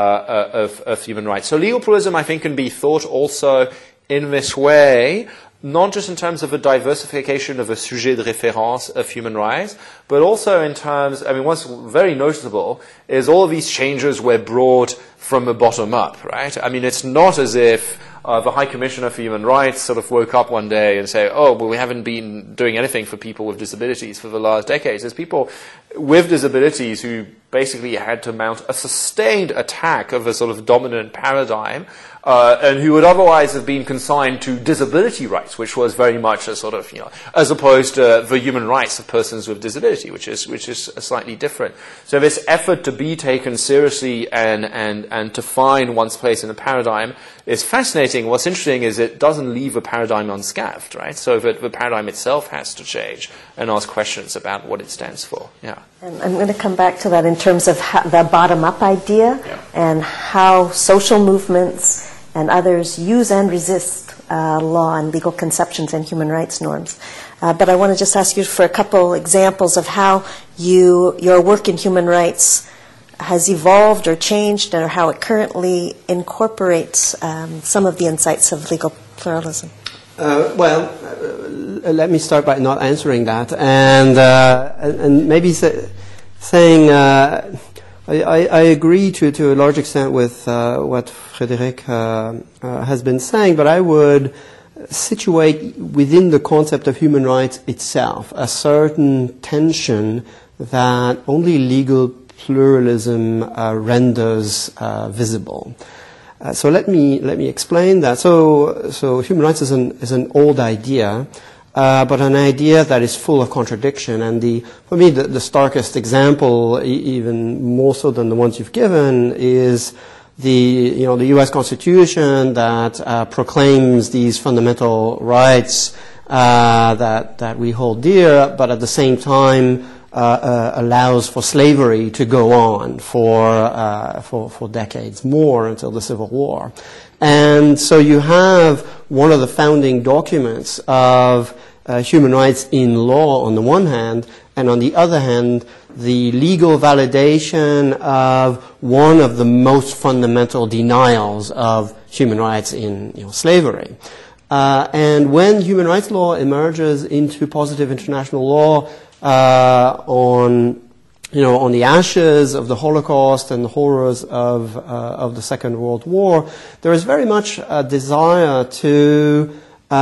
human rights. So legal pluralism, I think, can be thought also in this way, not just in terms of a diversification of a sujet de référence of human rights, but also in terms, what's very noticeable is all of these changes were brought from the bottom up, right? It's not as if the High Commissioner for Human Rights sort of woke up one day and say, oh, well, we haven't been doing anything for people with disabilities for the last decades. There's people with disabilities who basically had to mount a sustained attack of a sort of dominant paradigm, and who would otherwise have been consigned to disability rights, which was very much a sort of, as opposed to the human rights of persons with disability, which is slightly different. So this effort to be taken seriously and to find one's place in the paradigm is fascinating. What's interesting is it doesn't leave the paradigm unscathed, right? So that the paradigm itself has to change and ask questions about what it stands for. Yeah. And I'm going to come back to that in terms of the bottom-up idea and how social movements and others use and resist law and legal conceptions and human rights norms. But I want to just ask you for a couple examples of how your work in human rights has evolved or changed, or how it currently incorporates some of the insights of legal pluralism. Let me start by not answering that, and maybe saying I agree to a large extent with what Frédéric has been saying, but I would situate within the concept of human rights itself a certain tension that only legal pluralism renders visible. So let me explain that. So human rights is an old idea, but an idea that is full of contradiction. And for me, the starkest example, even more so than the ones you've given, is the U.S. Constitution that proclaims these fundamental rights that we hold dear, but at the same time allows for slavery to go on for decades more until the Civil War. And so you have one of the founding documents of human rights in law on the one hand, and on the other hand, the legal validation of one of the most fundamental denials of human rights in slavery. And when human rights law emerges into positive international law on the ashes of the Holocaust and the horrors of the Second World War, there is very much a desire to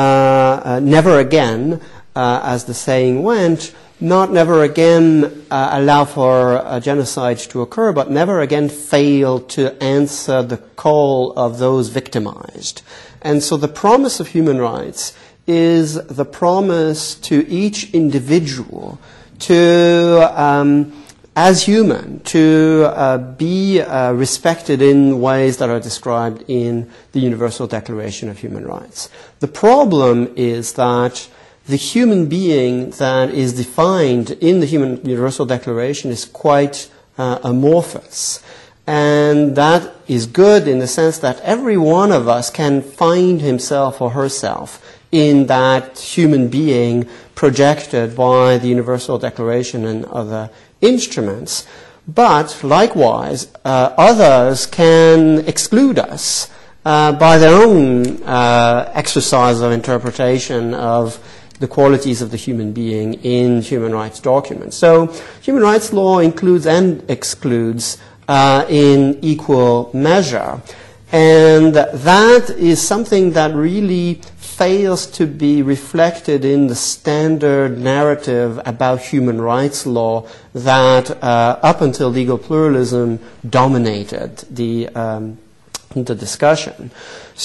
never again, as the saying went, not never again allow for a genocide to occur, but never again fail to answer the call of those victimized. And so the promise of human rights is the promise to each individual to, as human, to be respected in ways that are described in the Universal Declaration of Human Rights. The problem is that the human being that is defined in the Universal Declaration is quite amorphous. And that is good in the sense that every one of us can find himself or herself in that human being projected by the Universal Declaration and other instruments. But likewise, others can exclude us by their own exercise of interpretation of the qualities of the human being in human rights documents. So human rights law includes and excludes in equal measure. And that is something that really fails to be reflected in the standard narrative about human rights law that up until legal pluralism dominated the discussion.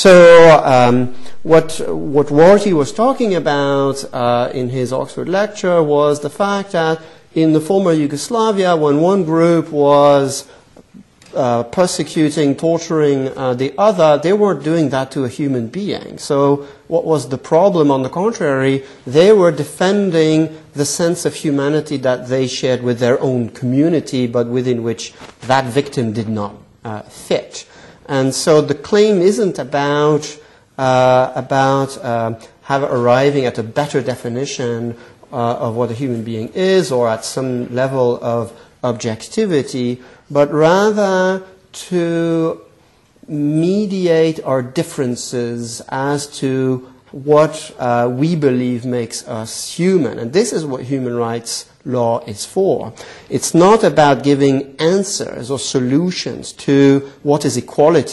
So what Rorty was talking about in his Oxford lecture was the fact that in the former Yugoslavia, when one group was persecuting, torturing the other, they weren't doing that to a human being. So what was the problem? On the contrary, they were defending the sense of humanity that they shared with their own community, but within which that victim did not fit. And so the claim isn't about arriving at a better definition of what a human being is, or at some level of objectivity, but rather to mediate our differences as to what we believe makes us human. And this is what human rights law is for. It's not about giving answers or solutions to what is equality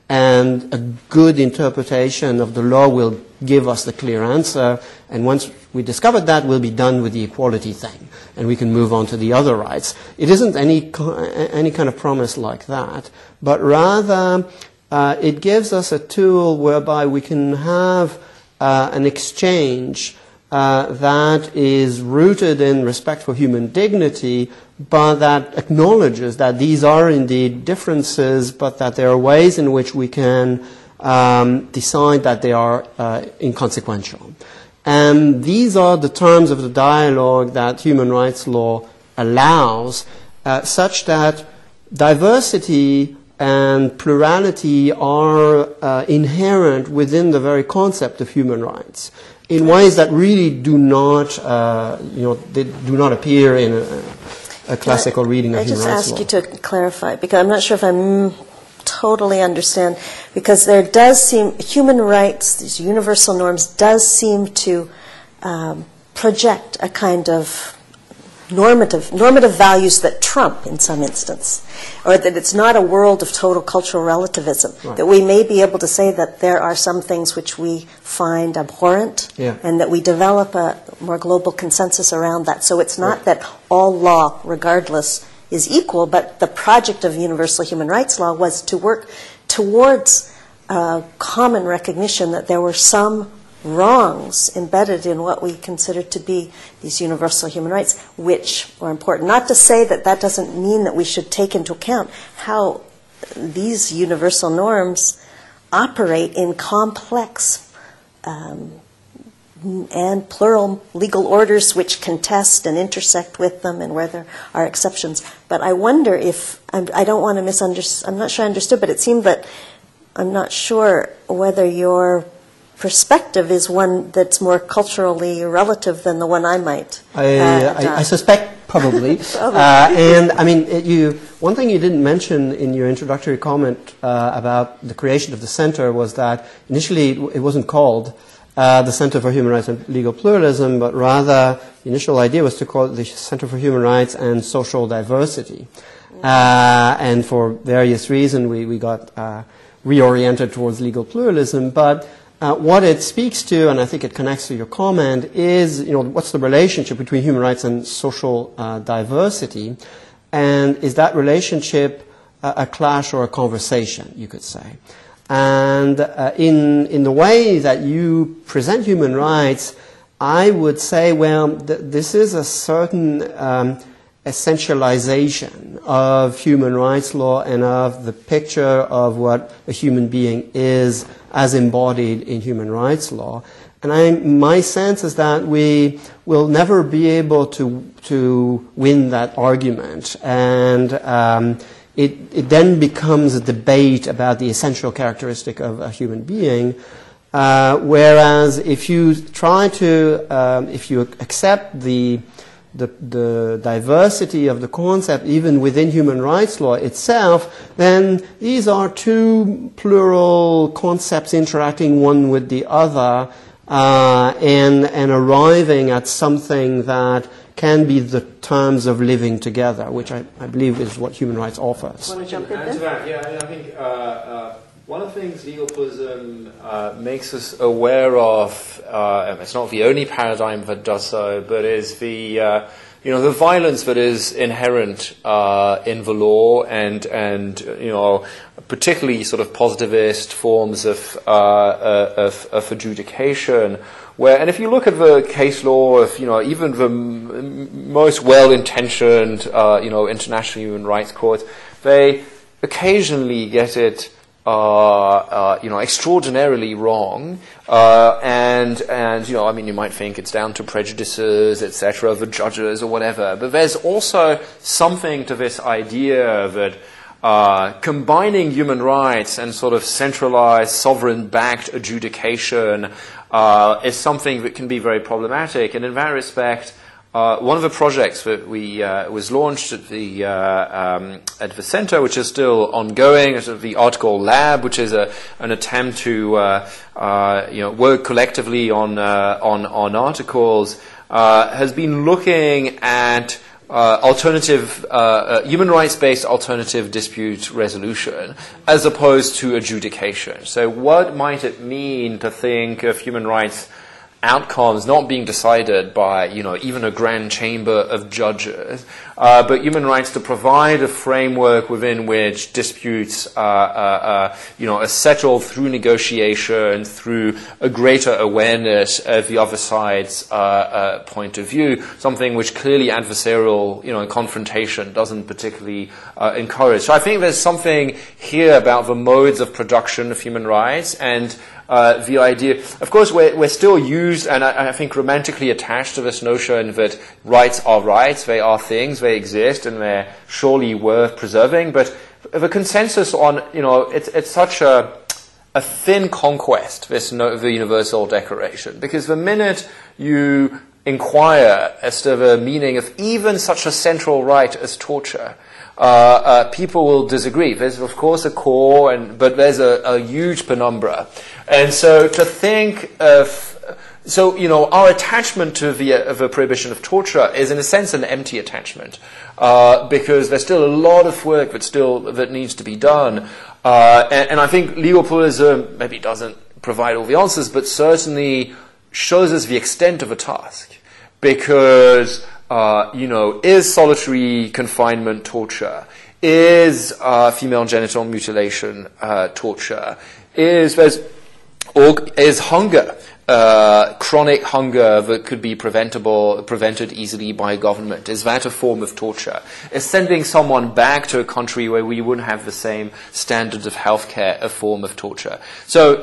and a good interpretation of the law will give us the clear answer, and once we discover that, we'll be done with the equality thing, and we can move on to the other rights. It isn't any kind of promise like that, but rather it gives us a tool whereby we can have an exchange that is rooted in respect for human dignity, but that acknowledges that these are indeed differences, but that there are ways in which we can decide that they are inconsequential. And these are the terms of the dialogue that human rights law allows, such that diversity and plurality are inherent within the very concept of human rights in ways that really do not, they do not appear in a classical reading of human rights law. I just ask you to clarify, because I'm not sure if I totally understand, because there does seem, human rights, these universal norms, does seem to project a kind of normative values that trump in some instance, or that it's not a world of total cultural relativism, right. That we may be able to say that there are some things which we find abhorrent, and that we develop a more global consensus around that. So it's not that all law, regardless, is equal, but the project of universal human rights law was to work towards common recognition that there were some wrongs embedded in what we consider to be these universal human rights, which are important. Not to say that that doesn't mean that we should take into account how these universal norms operate in complex and plural legal orders which contest and intersect with them, and where there are exceptions. But I wonder if, I don't want to misunderstand, I'm not sure I understood, but it seemed that I'm not sure whether your perspective is one that's more culturally relative than the one I might I suspect probably. And I mean, one thing you didn't mention in your introductory comment about the creation of the center was that initially it wasn't called the Center for Human Rights and Legal Pluralism, but rather the initial idea was to call it the Center for Human Rights and Social Diversity. And for various reasons we got reoriented towards legal pluralism, but what it speaks to, and I think it connects to your comment, is what's the relationship between human rights and social diversity, and is that relationship a clash or a conversation, you could say. And in the way that you present human rights, I would say, well, this is a certain essentialization of human rights law and of the picture of what a human being is as embodied in human rights law. And my sense is that we will never be able to win that argument. And it then becomes a debate about the essential characteristic of a human being. Whereas if you try to, if you accept the diversity of the concept, even within human rights law itself, then these are two plural concepts interacting one with the other, and arriving at something that can be the terms of living together, which I believe is what human rights offers. Want to jump in there? Yeah, I think one of the things legal pluralism makes us aware of, it's not the only paradigm that does so, but is the the violence that is inherent in the law, and particularly sort of positivist forms of adjudication. And if you look at the case law of even the most well-intentioned international human rights courts, they occasionally get it extraordinarily wrong, and you might think it's down to prejudices, etc., of the judges or whatever. But there's also something to this idea that combining human rights and sort of centralized, sovereign-backed adjudication is something that can be very problematic. And in that respect, one of the projects that was launched at the center, which is still ongoing, is the Article Lab, which is an attempt to work collectively on articles, has been looking at human rights-based alternative dispute resolution as opposed to adjudication. So what might it mean to think of human rights outcomes not being decided by, even a grand chamber of judges, but human rights to provide a framework within which disputes are settled through negotiation, through a greater awareness of the other side's point of view, something which clearly adversarial, confrontation doesn't particularly encourage. So I think there's something here about the modes of production of human rights and the idea, of course, we're still used, and I think romantically attached to this notion that rights are rights, they are things, they exist, and they're surely worth preserving. But the consensus on, it's such a thin conquest, the Universal Declaration, because the minute you inquire as to the meaning of even such a central right as torture, people will disagree. There's, of course, a core, but there's a huge penumbra. And so to think of, our attachment to the prohibition of torture is, in a sense, an empty attachment, because there's still a lot of work that needs to be done. And I think legal pluralism maybe doesn't provide all the answers, but certainly shows us the extent of a task, because is solitary confinement torture? Is female genital mutilation torture? Is hunger, chronic hunger that could be prevented easily by government? Is that a form of torture? Is sending someone back to a country where we wouldn't have the same standards of healthcare a form of torture? So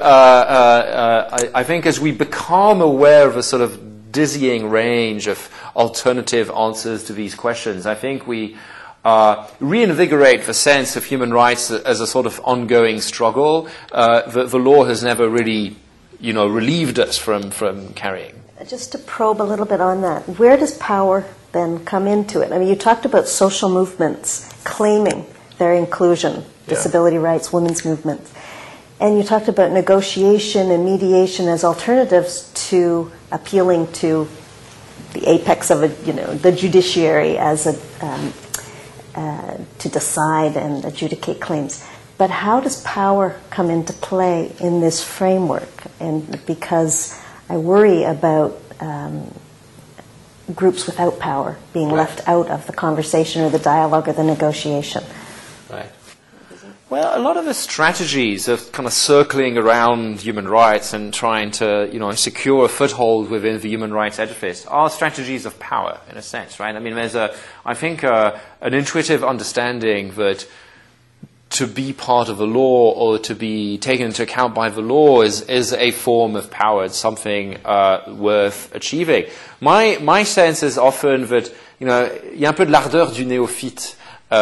I think as we become aware of a sort of dizzying range of alternative answers to these questions, I think we reinvigorate the sense of human rights as a sort of ongoing struggle. The law has never really, relieved us from carrying. Just to probe a little bit on that, where does power then come into it? I mean, you talked about social movements claiming their inclusion, disability rights, women's movements. And you talked about negotiation and mediation as alternatives to appealing to the apex of the judiciary as to decide and adjudicate claims. But how does power come into play in this framework? And because I worry about groups without power being left out of the conversation or the dialogue or the negotiation. Right. Well, a lot of the strategies of kind of circling around human rights and trying to, secure a foothold within the human rights edifice are strategies of power, in a sense, right? I mean, there's an intuitive understanding that to be part of the law or to be taken into account by the law is a form of power. It's something worth achieving. My sense is often that, il y a un peu de l'ardeur du néophyte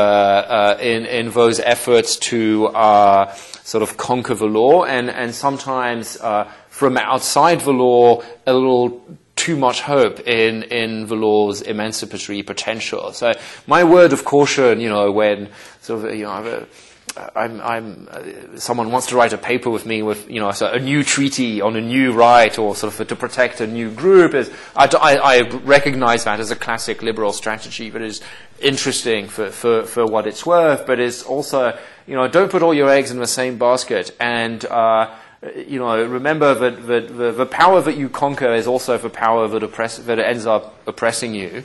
in those efforts to sort of conquer the law, and sometimes from outside the law a little too much hope in the law's emancipatory potential. So my word of caution, when sort of someone wants to write a paper with me with so a new treaty on a new right or sort of to protect a new group, is I recognize that as a classic liberal strategy that is interesting for what it's worth, but it's also don't put all your eggs in the same basket, and remember that the power that you conquer is also the power that ends up oppressing you,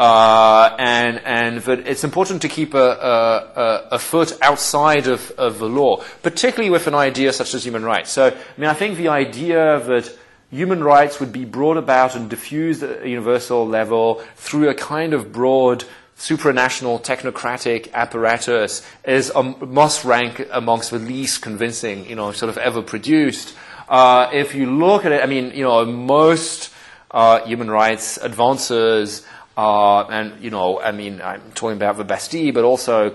and that it's important to keep a foot outside of the law, particularly with an idea such as human rights. So, I think the idea that human rights would be brought about and diffused at a universal level through a kind of broad supranational technocratic apparatus must rank amongst the least convincing, sort of ever produced. If you look at it, most human rights advances, and I'm talking about the Bastille, but also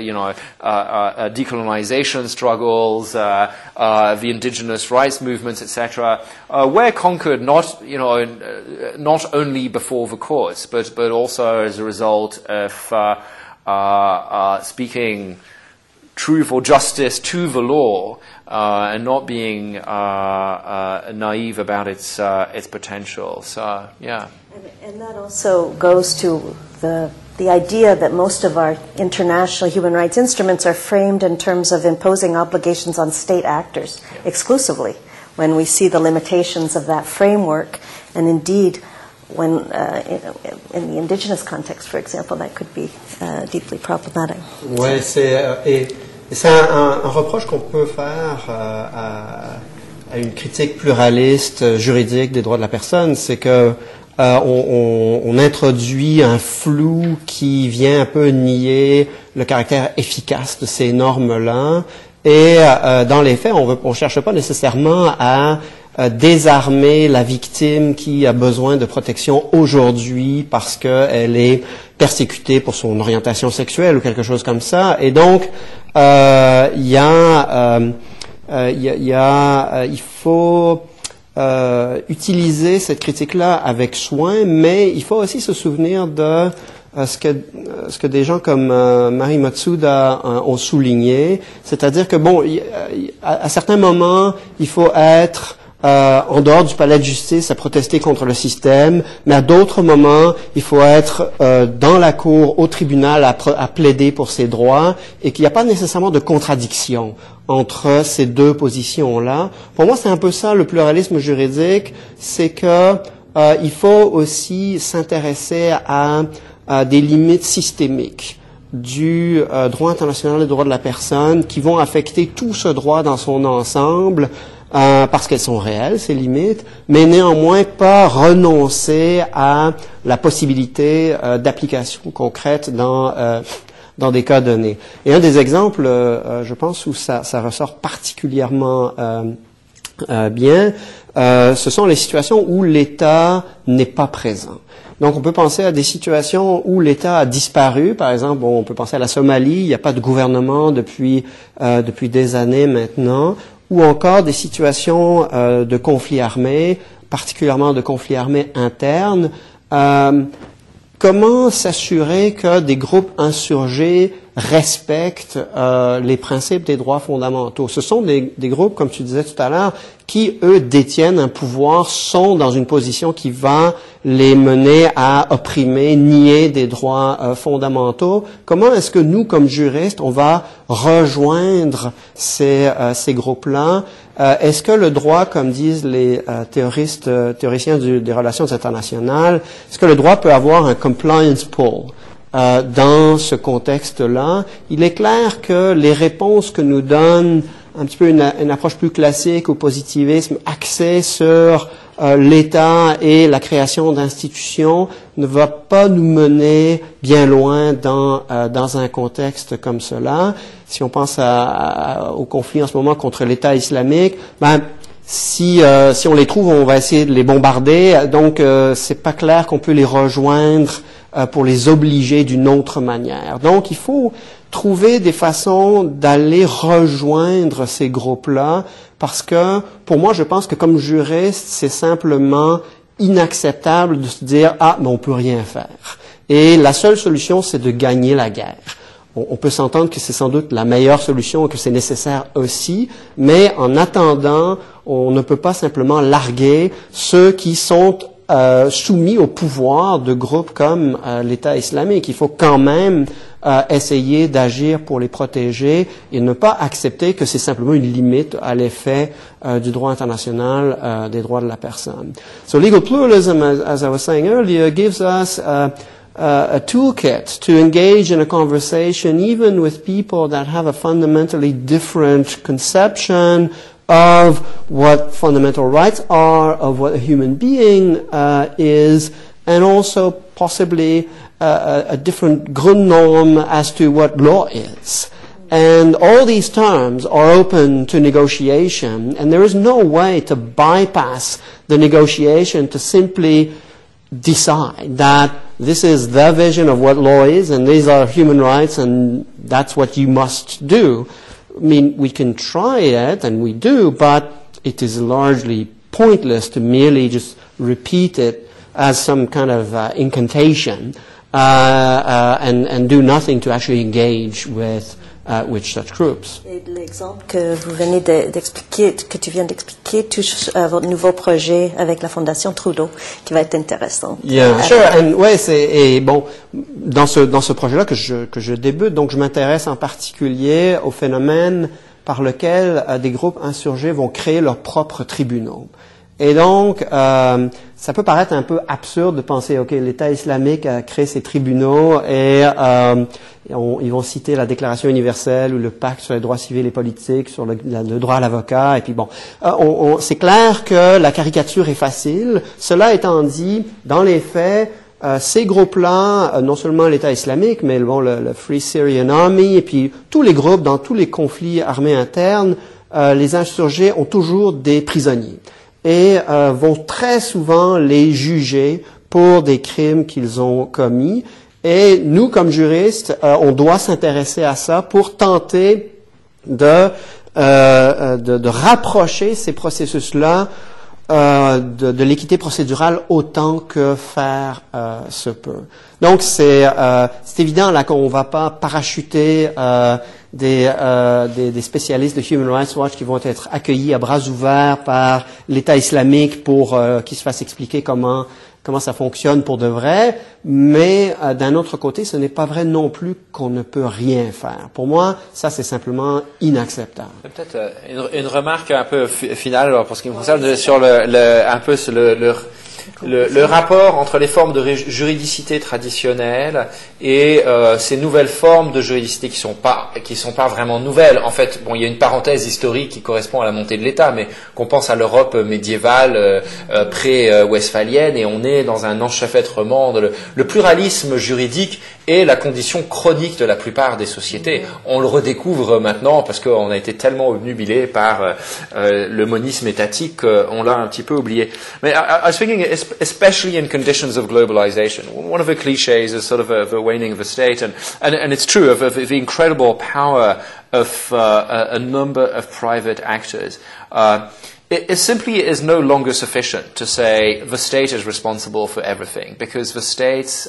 decolonization struggles, the indigenous rights movements, etc., were conquered not only before the courts, but also as a result of speaking truth or justice to the law, and not being naive about its potential. So, yeah. And that also goes to the idea that most of our international human rights instruments are framed in terms of imposing obligations on state actors exclusively, when we see the limitations of that framework. And indeed, when in the indigenous context, for example, that could be deeply problematic. Ouais, c'est un reproche qu'on peut faire à une critique pluraliste juridique des droits de la personne, c'est que on introduit un flou qui vient un peu nier le caractère efficace de ces normes-là. Et dans les faits, on cherche pas nécessairement à désarmer la victime qui a besoin de protection aujourd'hui parce qu'elle est persécutée pour son orientation sexuelle ou quelque chose comme ça. Et donc, il faut utiliser cette critique-là avec soin, mais il faut aussi se souvenir de ce que des gens comme Mari Matsuda ont souligné, c'est-à-dire que bon, à certains moments, il faut être en dehors du palais de justice à protester contre le système, mais à d'autres moments, il faut être dans la cour, au tribunal, à plaider pour ses droits, et qu'il n'y a pas nécessairement de contradiction entre ces deux positions-là. Pour moi, c'est un peu ça, le pluralisme juridique, c'est que il faut aussi s'intéresser à des limites systémiques du droit international des droits de la personne qui vont affecter tout ce droit dans son ensemble, parce qu'elles sont réelles, ces limites, mais néanmoins pas renoncer à la possibilité d'application concrète dans des cas donnés. Et un des exemples, je pense, où ça ressort particulièrement bien, ce sont les situations où l'État n'est pas présent. Donc, on peut penser à des situations où l'État a disparu. Par exemple, on peut penser à la Somalie, il n'y a pas de gouvernement depuis des années maintenant, ou encore des situations de conflits armés, particulièrement de conflits armés internes. Comment s'assurer que des groupes insurgés respectent les principes des droits fondamentaux? Ce sont des groupes, comme tu disais tout à l'heure, qui, eux, détiennent un pouvoir, sont dans une position qui va les mener à opprimer, nier des droits fondamentaux. Comment est-ce que nous, comme juristes, on va rejoindre ces groupes-là? Est-ce que le droit, comme disent les théoriciens des relations internationales, est-ce que le droit peut avoir un compliance pull? Dans ce contexte-là, il est clair que les réponses que nous donne un petit peu une approche plus classique au positivisme axée sur l'État et la création d'institutions ne va pas nous mener bien loin dans un contexte comme cela. Si on pense au conflit en ce moment contre l'État islamique, si on les trouve, on va essayer de les bombarder. Donc, c'est pas clair qu'on peut les rejoindre pour les obliger d'une autre manière. Donc, il faut trouver des façons d'aller rejoindre ces groupes-là, parce que, pour moi, je pense que comme juriste, c'est simplement inacceptable de se dire « Ah, mais on peut rien faire ». Et la seule solution, c'est de gagner la guerre. On peut s'entendre que c'est sans doute la meilleure solution et que c'est nécessaire aussi, mais en attendant, on ne peut pas simplement larguer ceux qui sont soumis au pouvoir de groupes comme l'État islamique. Il faut quand même essayer d'agir pour les protéger et ne pas accepter que c'est simplement une limite à l'effet du droit international des droits de la personne. So legal pluralism, as I was saying earlier, gives us a toolkit to engage in a conversation even with people that have a fundamentally different conception of what fundamental rights are, of what a human being is, and also possibly a different Grundnorm as to what law is. And all these terms are open to negotiation, and there is no way to bypass the negotiation to simply decide that this is the vision of what law is, and these are human rights, and that's what you must do. I mean, we can try it, and we do, but it is largely pointless to merely just repeat it as some kind of incantation. and do nothing to actually engage with such groups. Et l'exemple que vous venez d'expliquer, que tu viens d'expliquer, touche à votre nouveau projet avec la Fondation Trudeau, qui va être intéressant. Yeah, sure. And ouais, et bon, dans ce projet-là que je débute, donc je m'intéresse en particulier au phénomène par lequel des groupes insurgés vont créer leurs propres tribunaux. Et donc, ça peut paraître un peu absurde de penser, OK, l'État islamique a créé ses tribunaux et ils vont citer la Déclaration universelle ou le pacte sur les droits civils et politiques, sur le droit à l'avocat, et puis bon. C'est clair que la caricature est facile. Cela étant dit, dans les faits, ces groupes-là, non seulement l'État islamique, mais bon, le Free Syrian Army, et puis tous les groupes dans tous les conflits armés internes, les insurgés ont toujours des prisonniers. Et vont très souvent les juger pour des crimes qu'ils ont commis. Et nous, comme juristes, on doit s'intéresser à ça pour tenter de rapprocher ces processus-là de l'équité procédurale autant que faire se peut. Donc c'est évident là qu'on va pas parachuter des spécialistes de Human Rights Watch qui vont être accueillis à bras ouverts par l'État islamique pour qu'ils se fassent expliquer comment ça fonctionne pour de vrai, mais d'un autre côté, ce n'est pas vrai non plus qu'on ne peut rien faire. Pour moi, ça c'est simplement inacceptable. Peut-être une remarque un peu finale alors, pour ce qui me concerne sur le rapport entre les formes de juridicité traditionnelles et ces nouvelles formes de juridicité qui sont pas vraiment nouvelles. En fait, bon, il y a une parenthèse historique qui correspond à la montée de l'État, mais qu'on pense à l'Europe médiévale pré-westphalienne, et on est dans un enchevêtrement. Le pluralisme juridique est la condition chronique de la plupart des sociétés. On le redécouvre maintenant parce qu'on a été tellement obnubilé par le monisme étatique qu'on l'a un petit peu oublié. Mais I was thinking, especially in conditions of globalization, one of the cliches is sort of the waning of the state, and it's true of the incredible power of a number of private actors. It simply is no longer sufficient to say the state is responsible for everything, because the state's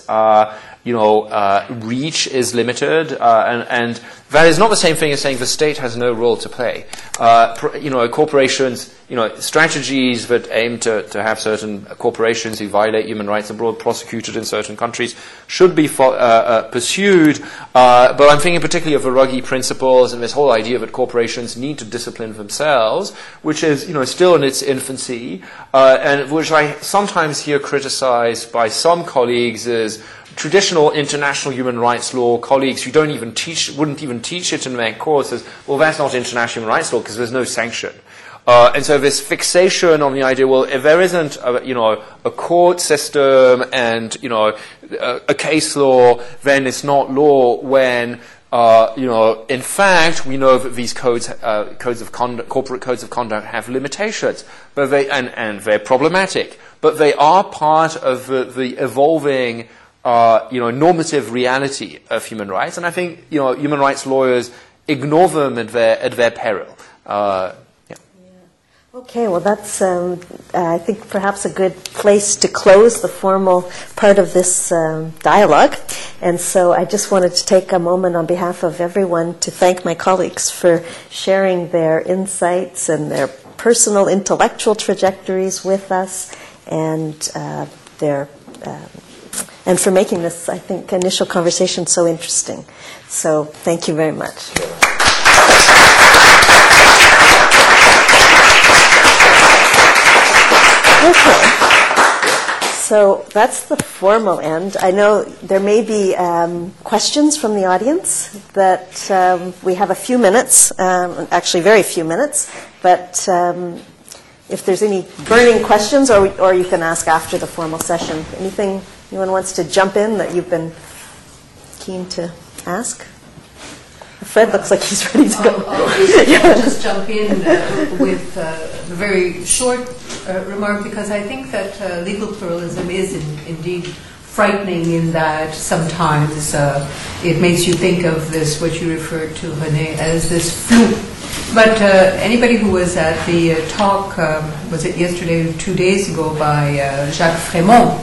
reach is limited, and that is not the same thing as saying the state has no role to play. Corporations, strategies that aim to have certain corporations who violate human rights abroad prosecuted in certain countries should be pursued. But I'm thinking particularly of the Ruggie principles and this whole idea that corporations need to discipline themselves, which is, still in its infancy, and which I sometimes hear criticized by some colleagues as traditional international human rights law colleagues who wouldn't even teach it in their courses. Well, that's not international human rights law because there's no sanction. And so this fixation on the idea, well, if there isn't a court system and, a case law, then it's not law when, in fact, we know that these corporate codes of conduct have limitations, but and they're problematic, but they are part of the evolving normative reality of human rights, and I think human rights lawyers ignore them at their peril. Okay, well that's I think perhaps a good place to close the formal part of this dialogue, and so I just wanted to take a moment on behalf of everyone to thank my colleagues for sharing their insights and their personal intellectual trajectories with us, and and for making this, I think, initial conversation so interesting. So thank you very much. Okay. So that's the formal end. I know there may be questions from the audience that we have a few minutes, actually very few minutes, but if there's any burning questions, or you can ask after the formal session. Anything anyone wants to jump in that you've been keen to ask? Fred looks like he's ready to go. I'll just jump in with a very short remark, because I think that legal pluralism is indeed frightening in that sometimes it makes you think of this, what you referred to, René, as this flu But anybody who was at the talk, was it yesterday or 2 days ago, by Jacques Frémont,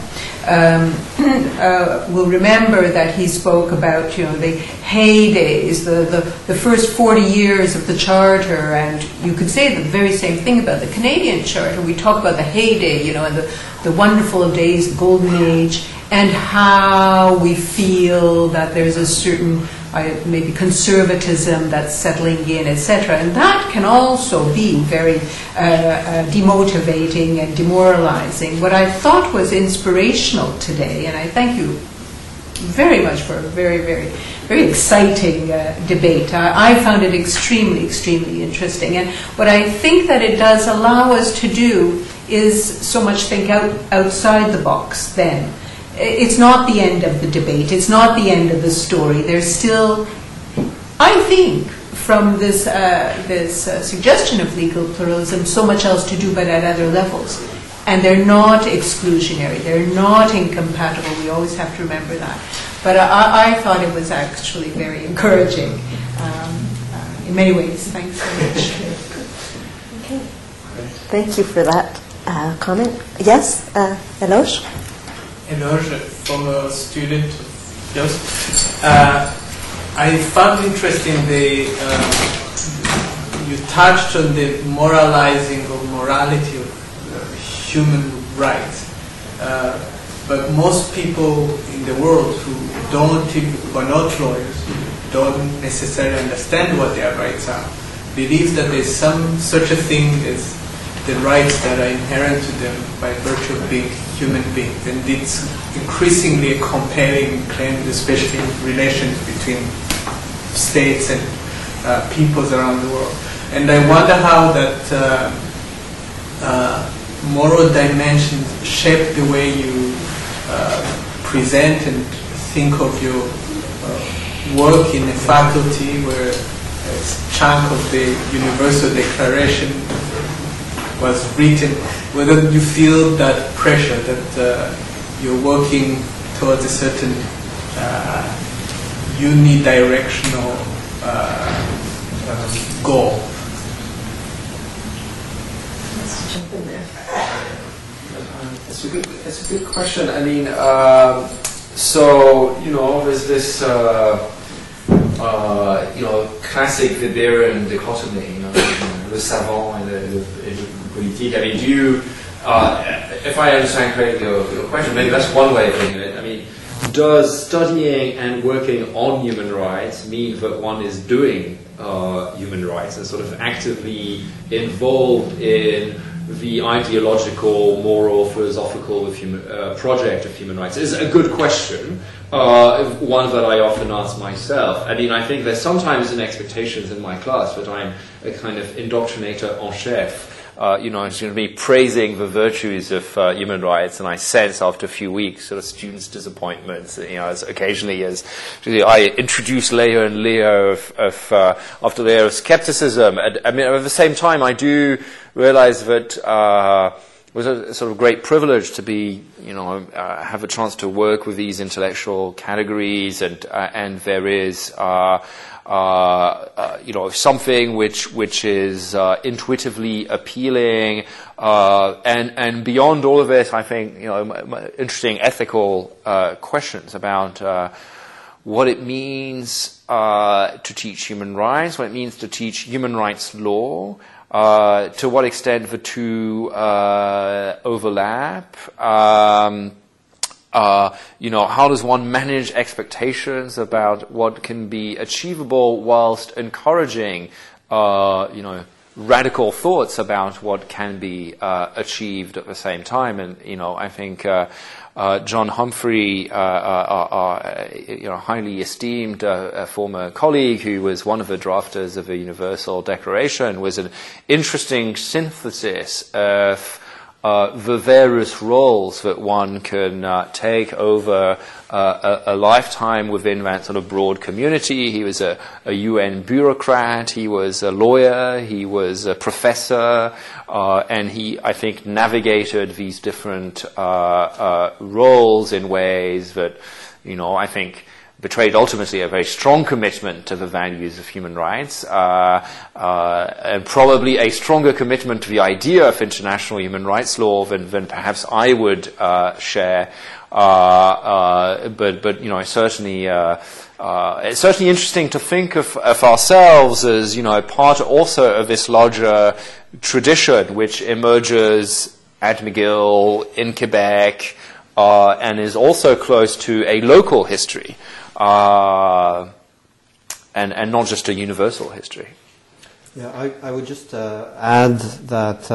will remember that he spoke about, the heydays, the first 40 years of the Charter, and you could say the very same thing about the Canadian Charter. We talk about the heyday, and the wonderful days, the golden age, and how we feel that there's a certain maybe conservatism that's settling in, etc. And that can also be very demotivating and demoralizing. What I thought was inspirational today, and I thank you very much for a very, very, very exciting debate. I found it extremely, extremely interesting. And what I think that it does allow us to do is so much think outside the box then. It's not the end of the debate. It's not the end of the story. There's still, I think, from this suggestion of legal pluralism, so much else to do, but at other levels. And they're not exclusionary. They're not incompatible. We always have to remember that. But I thought it was actually very encouraging in many ways. Thanks so much. Okay. Thank you for that comment. Yes, Eloge? Eloge, former student of yours. I found interesting you touched on the moralizing or morality of human rights. But most people in the world who are not lawyers, don't necessarily understand what their rights are, believe that there's such a thing as the rights that are inherent to them by virtue of being human beings. And it's increasingly a compelling claim, especially in relations between states and peoples around the world. And I wonder how that moral dimensions shape the way you present and think of your work in a faculty where a chunk of the Universal Declaration was written, whether you feel that pressure that you're working towards a certain unidirectional goal. Let's jump in there. It's a good question. I mean, there's this classic Weberian dichotomy, le savant and le politique. I mean, if I understand correctly your question, maybe that's one way of looking at it. I mean, does studying and working on human rights mean that one is doing human rights and sort of actively involved in the ideological, moral, philosophical project of human rights? It's a good question, one that I often ask myself. I mean, I think there's sometimes an expectation in my class that I'm a kind of indoctrinator en chef. It's going to be praising the virtues of human rights, and I sense after a few weeks sort of students' disappointments. As occasionally as I introduce layer and layer after layer of skepticism. And, I mean, at the same time, I do realize that it was a sort of great privilege to be, have a chance to work with these intellectual categories, and there is. Something which is intuitively appealing, and beyond all of it, I think interesting ethical questions about what it means to teach human rights, what it means to teach human rights law, to what extent the two overlap. How does one manage expectations about what can be achievable whilst encouraging, radical thoughts about what can be achieved at the same time? And, I think John Humphrey, highly esteemed former colleague who was one of the drafters of the Universal Declaration, was an interesting synthesis of the various roles that one can take over a lifetime within that sort of broad community. He was a UN bureaucrat, he was a lawyer, he was a professor, and he, I think, navigated these different roles in ways that, I think, betrayed ultimately a very strong commitment to the values of human rights, and probably a stronger commitment to the idea of international human rights law than perhaps I would share. But you know, certainly. It's certainly interesting to think of ourselves as, you know, part also of this larger tradition which emerges at McGill in Quebec and is also close to a local history and not just a universal history. Yeah, I would just add that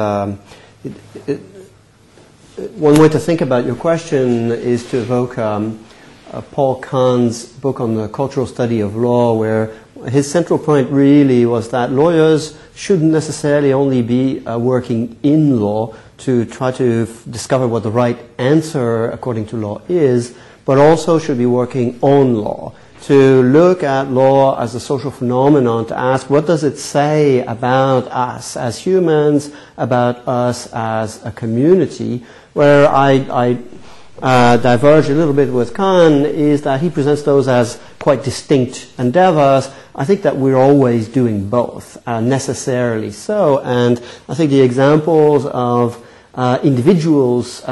one way to think about your question is to evoke Paul Kahn's book on the cultural study of law, where his central point really was that lawyers shouldn't necessarily only be working in law to try to discover what the right answer according to law is, but also should be working on law, to look at law as a social phenomenon, to ask what does it say about us as humans, about us as a community, where I diverge a little bit with Kahn is that he presents those as quite distinct endeavors. I think that we're always doing both, necessarily so, and I think the examples of individuals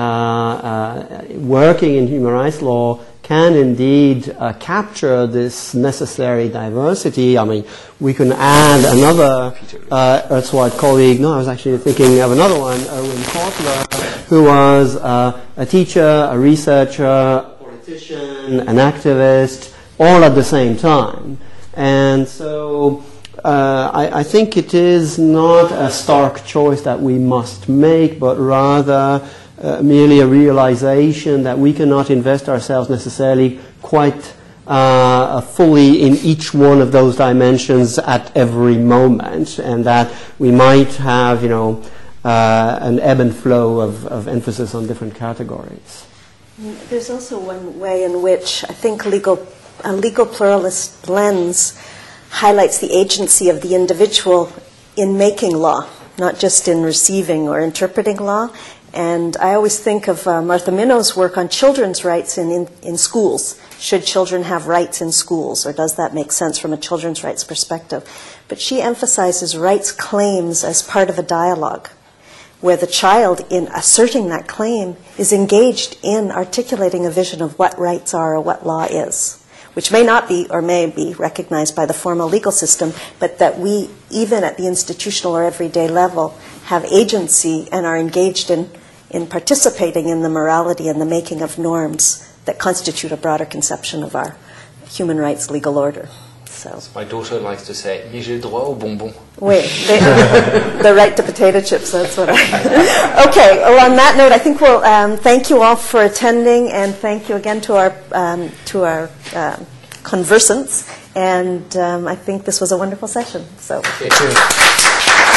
working in human rights law can indeed capture this necessary diversity. I mean, we can add another Earthswide colleague. No, I was actually thinking of another one, Erwin Kotler, who was a teacher, a researcher, a politician, an activist, all at the same time. And so I think it is not a stark choice that we must make, but rather merely a realization that we cannot invest ourselves necessarily quite fully in each one of those dimensions at every moment, and that we might have, you know, an ebb and flow of emphasis on different categories. There's also one way in which I think a legal pluralist lens highlights the agency of the individual in making law, not just in receiving or interpreting law. And I always think of Martha Minow's work on children's rights in schools. Should children have rights in schools, or does that make sense from a children's rights perspective? But she emphasizes rights claims as part of a dialogue, where the child, in asserting that claim, is engaged in articulating a vision of what rights are or what law is, which may not be or may be recognized by the formal legal system, but that we, even at the institutional or everyday level, have agency and are engaged in participating in the morality and the making of norms that constitute a broader conception of our human rights legal order. So. My daughter likes to say, mais j'ai droit au bonbon. Wait, the right to potato chips, that's what I... Okay, well, on that note, I think we'll thank you all for attending, and thank you again to our conversants, and I think this was a wonderful session. So. Thank you.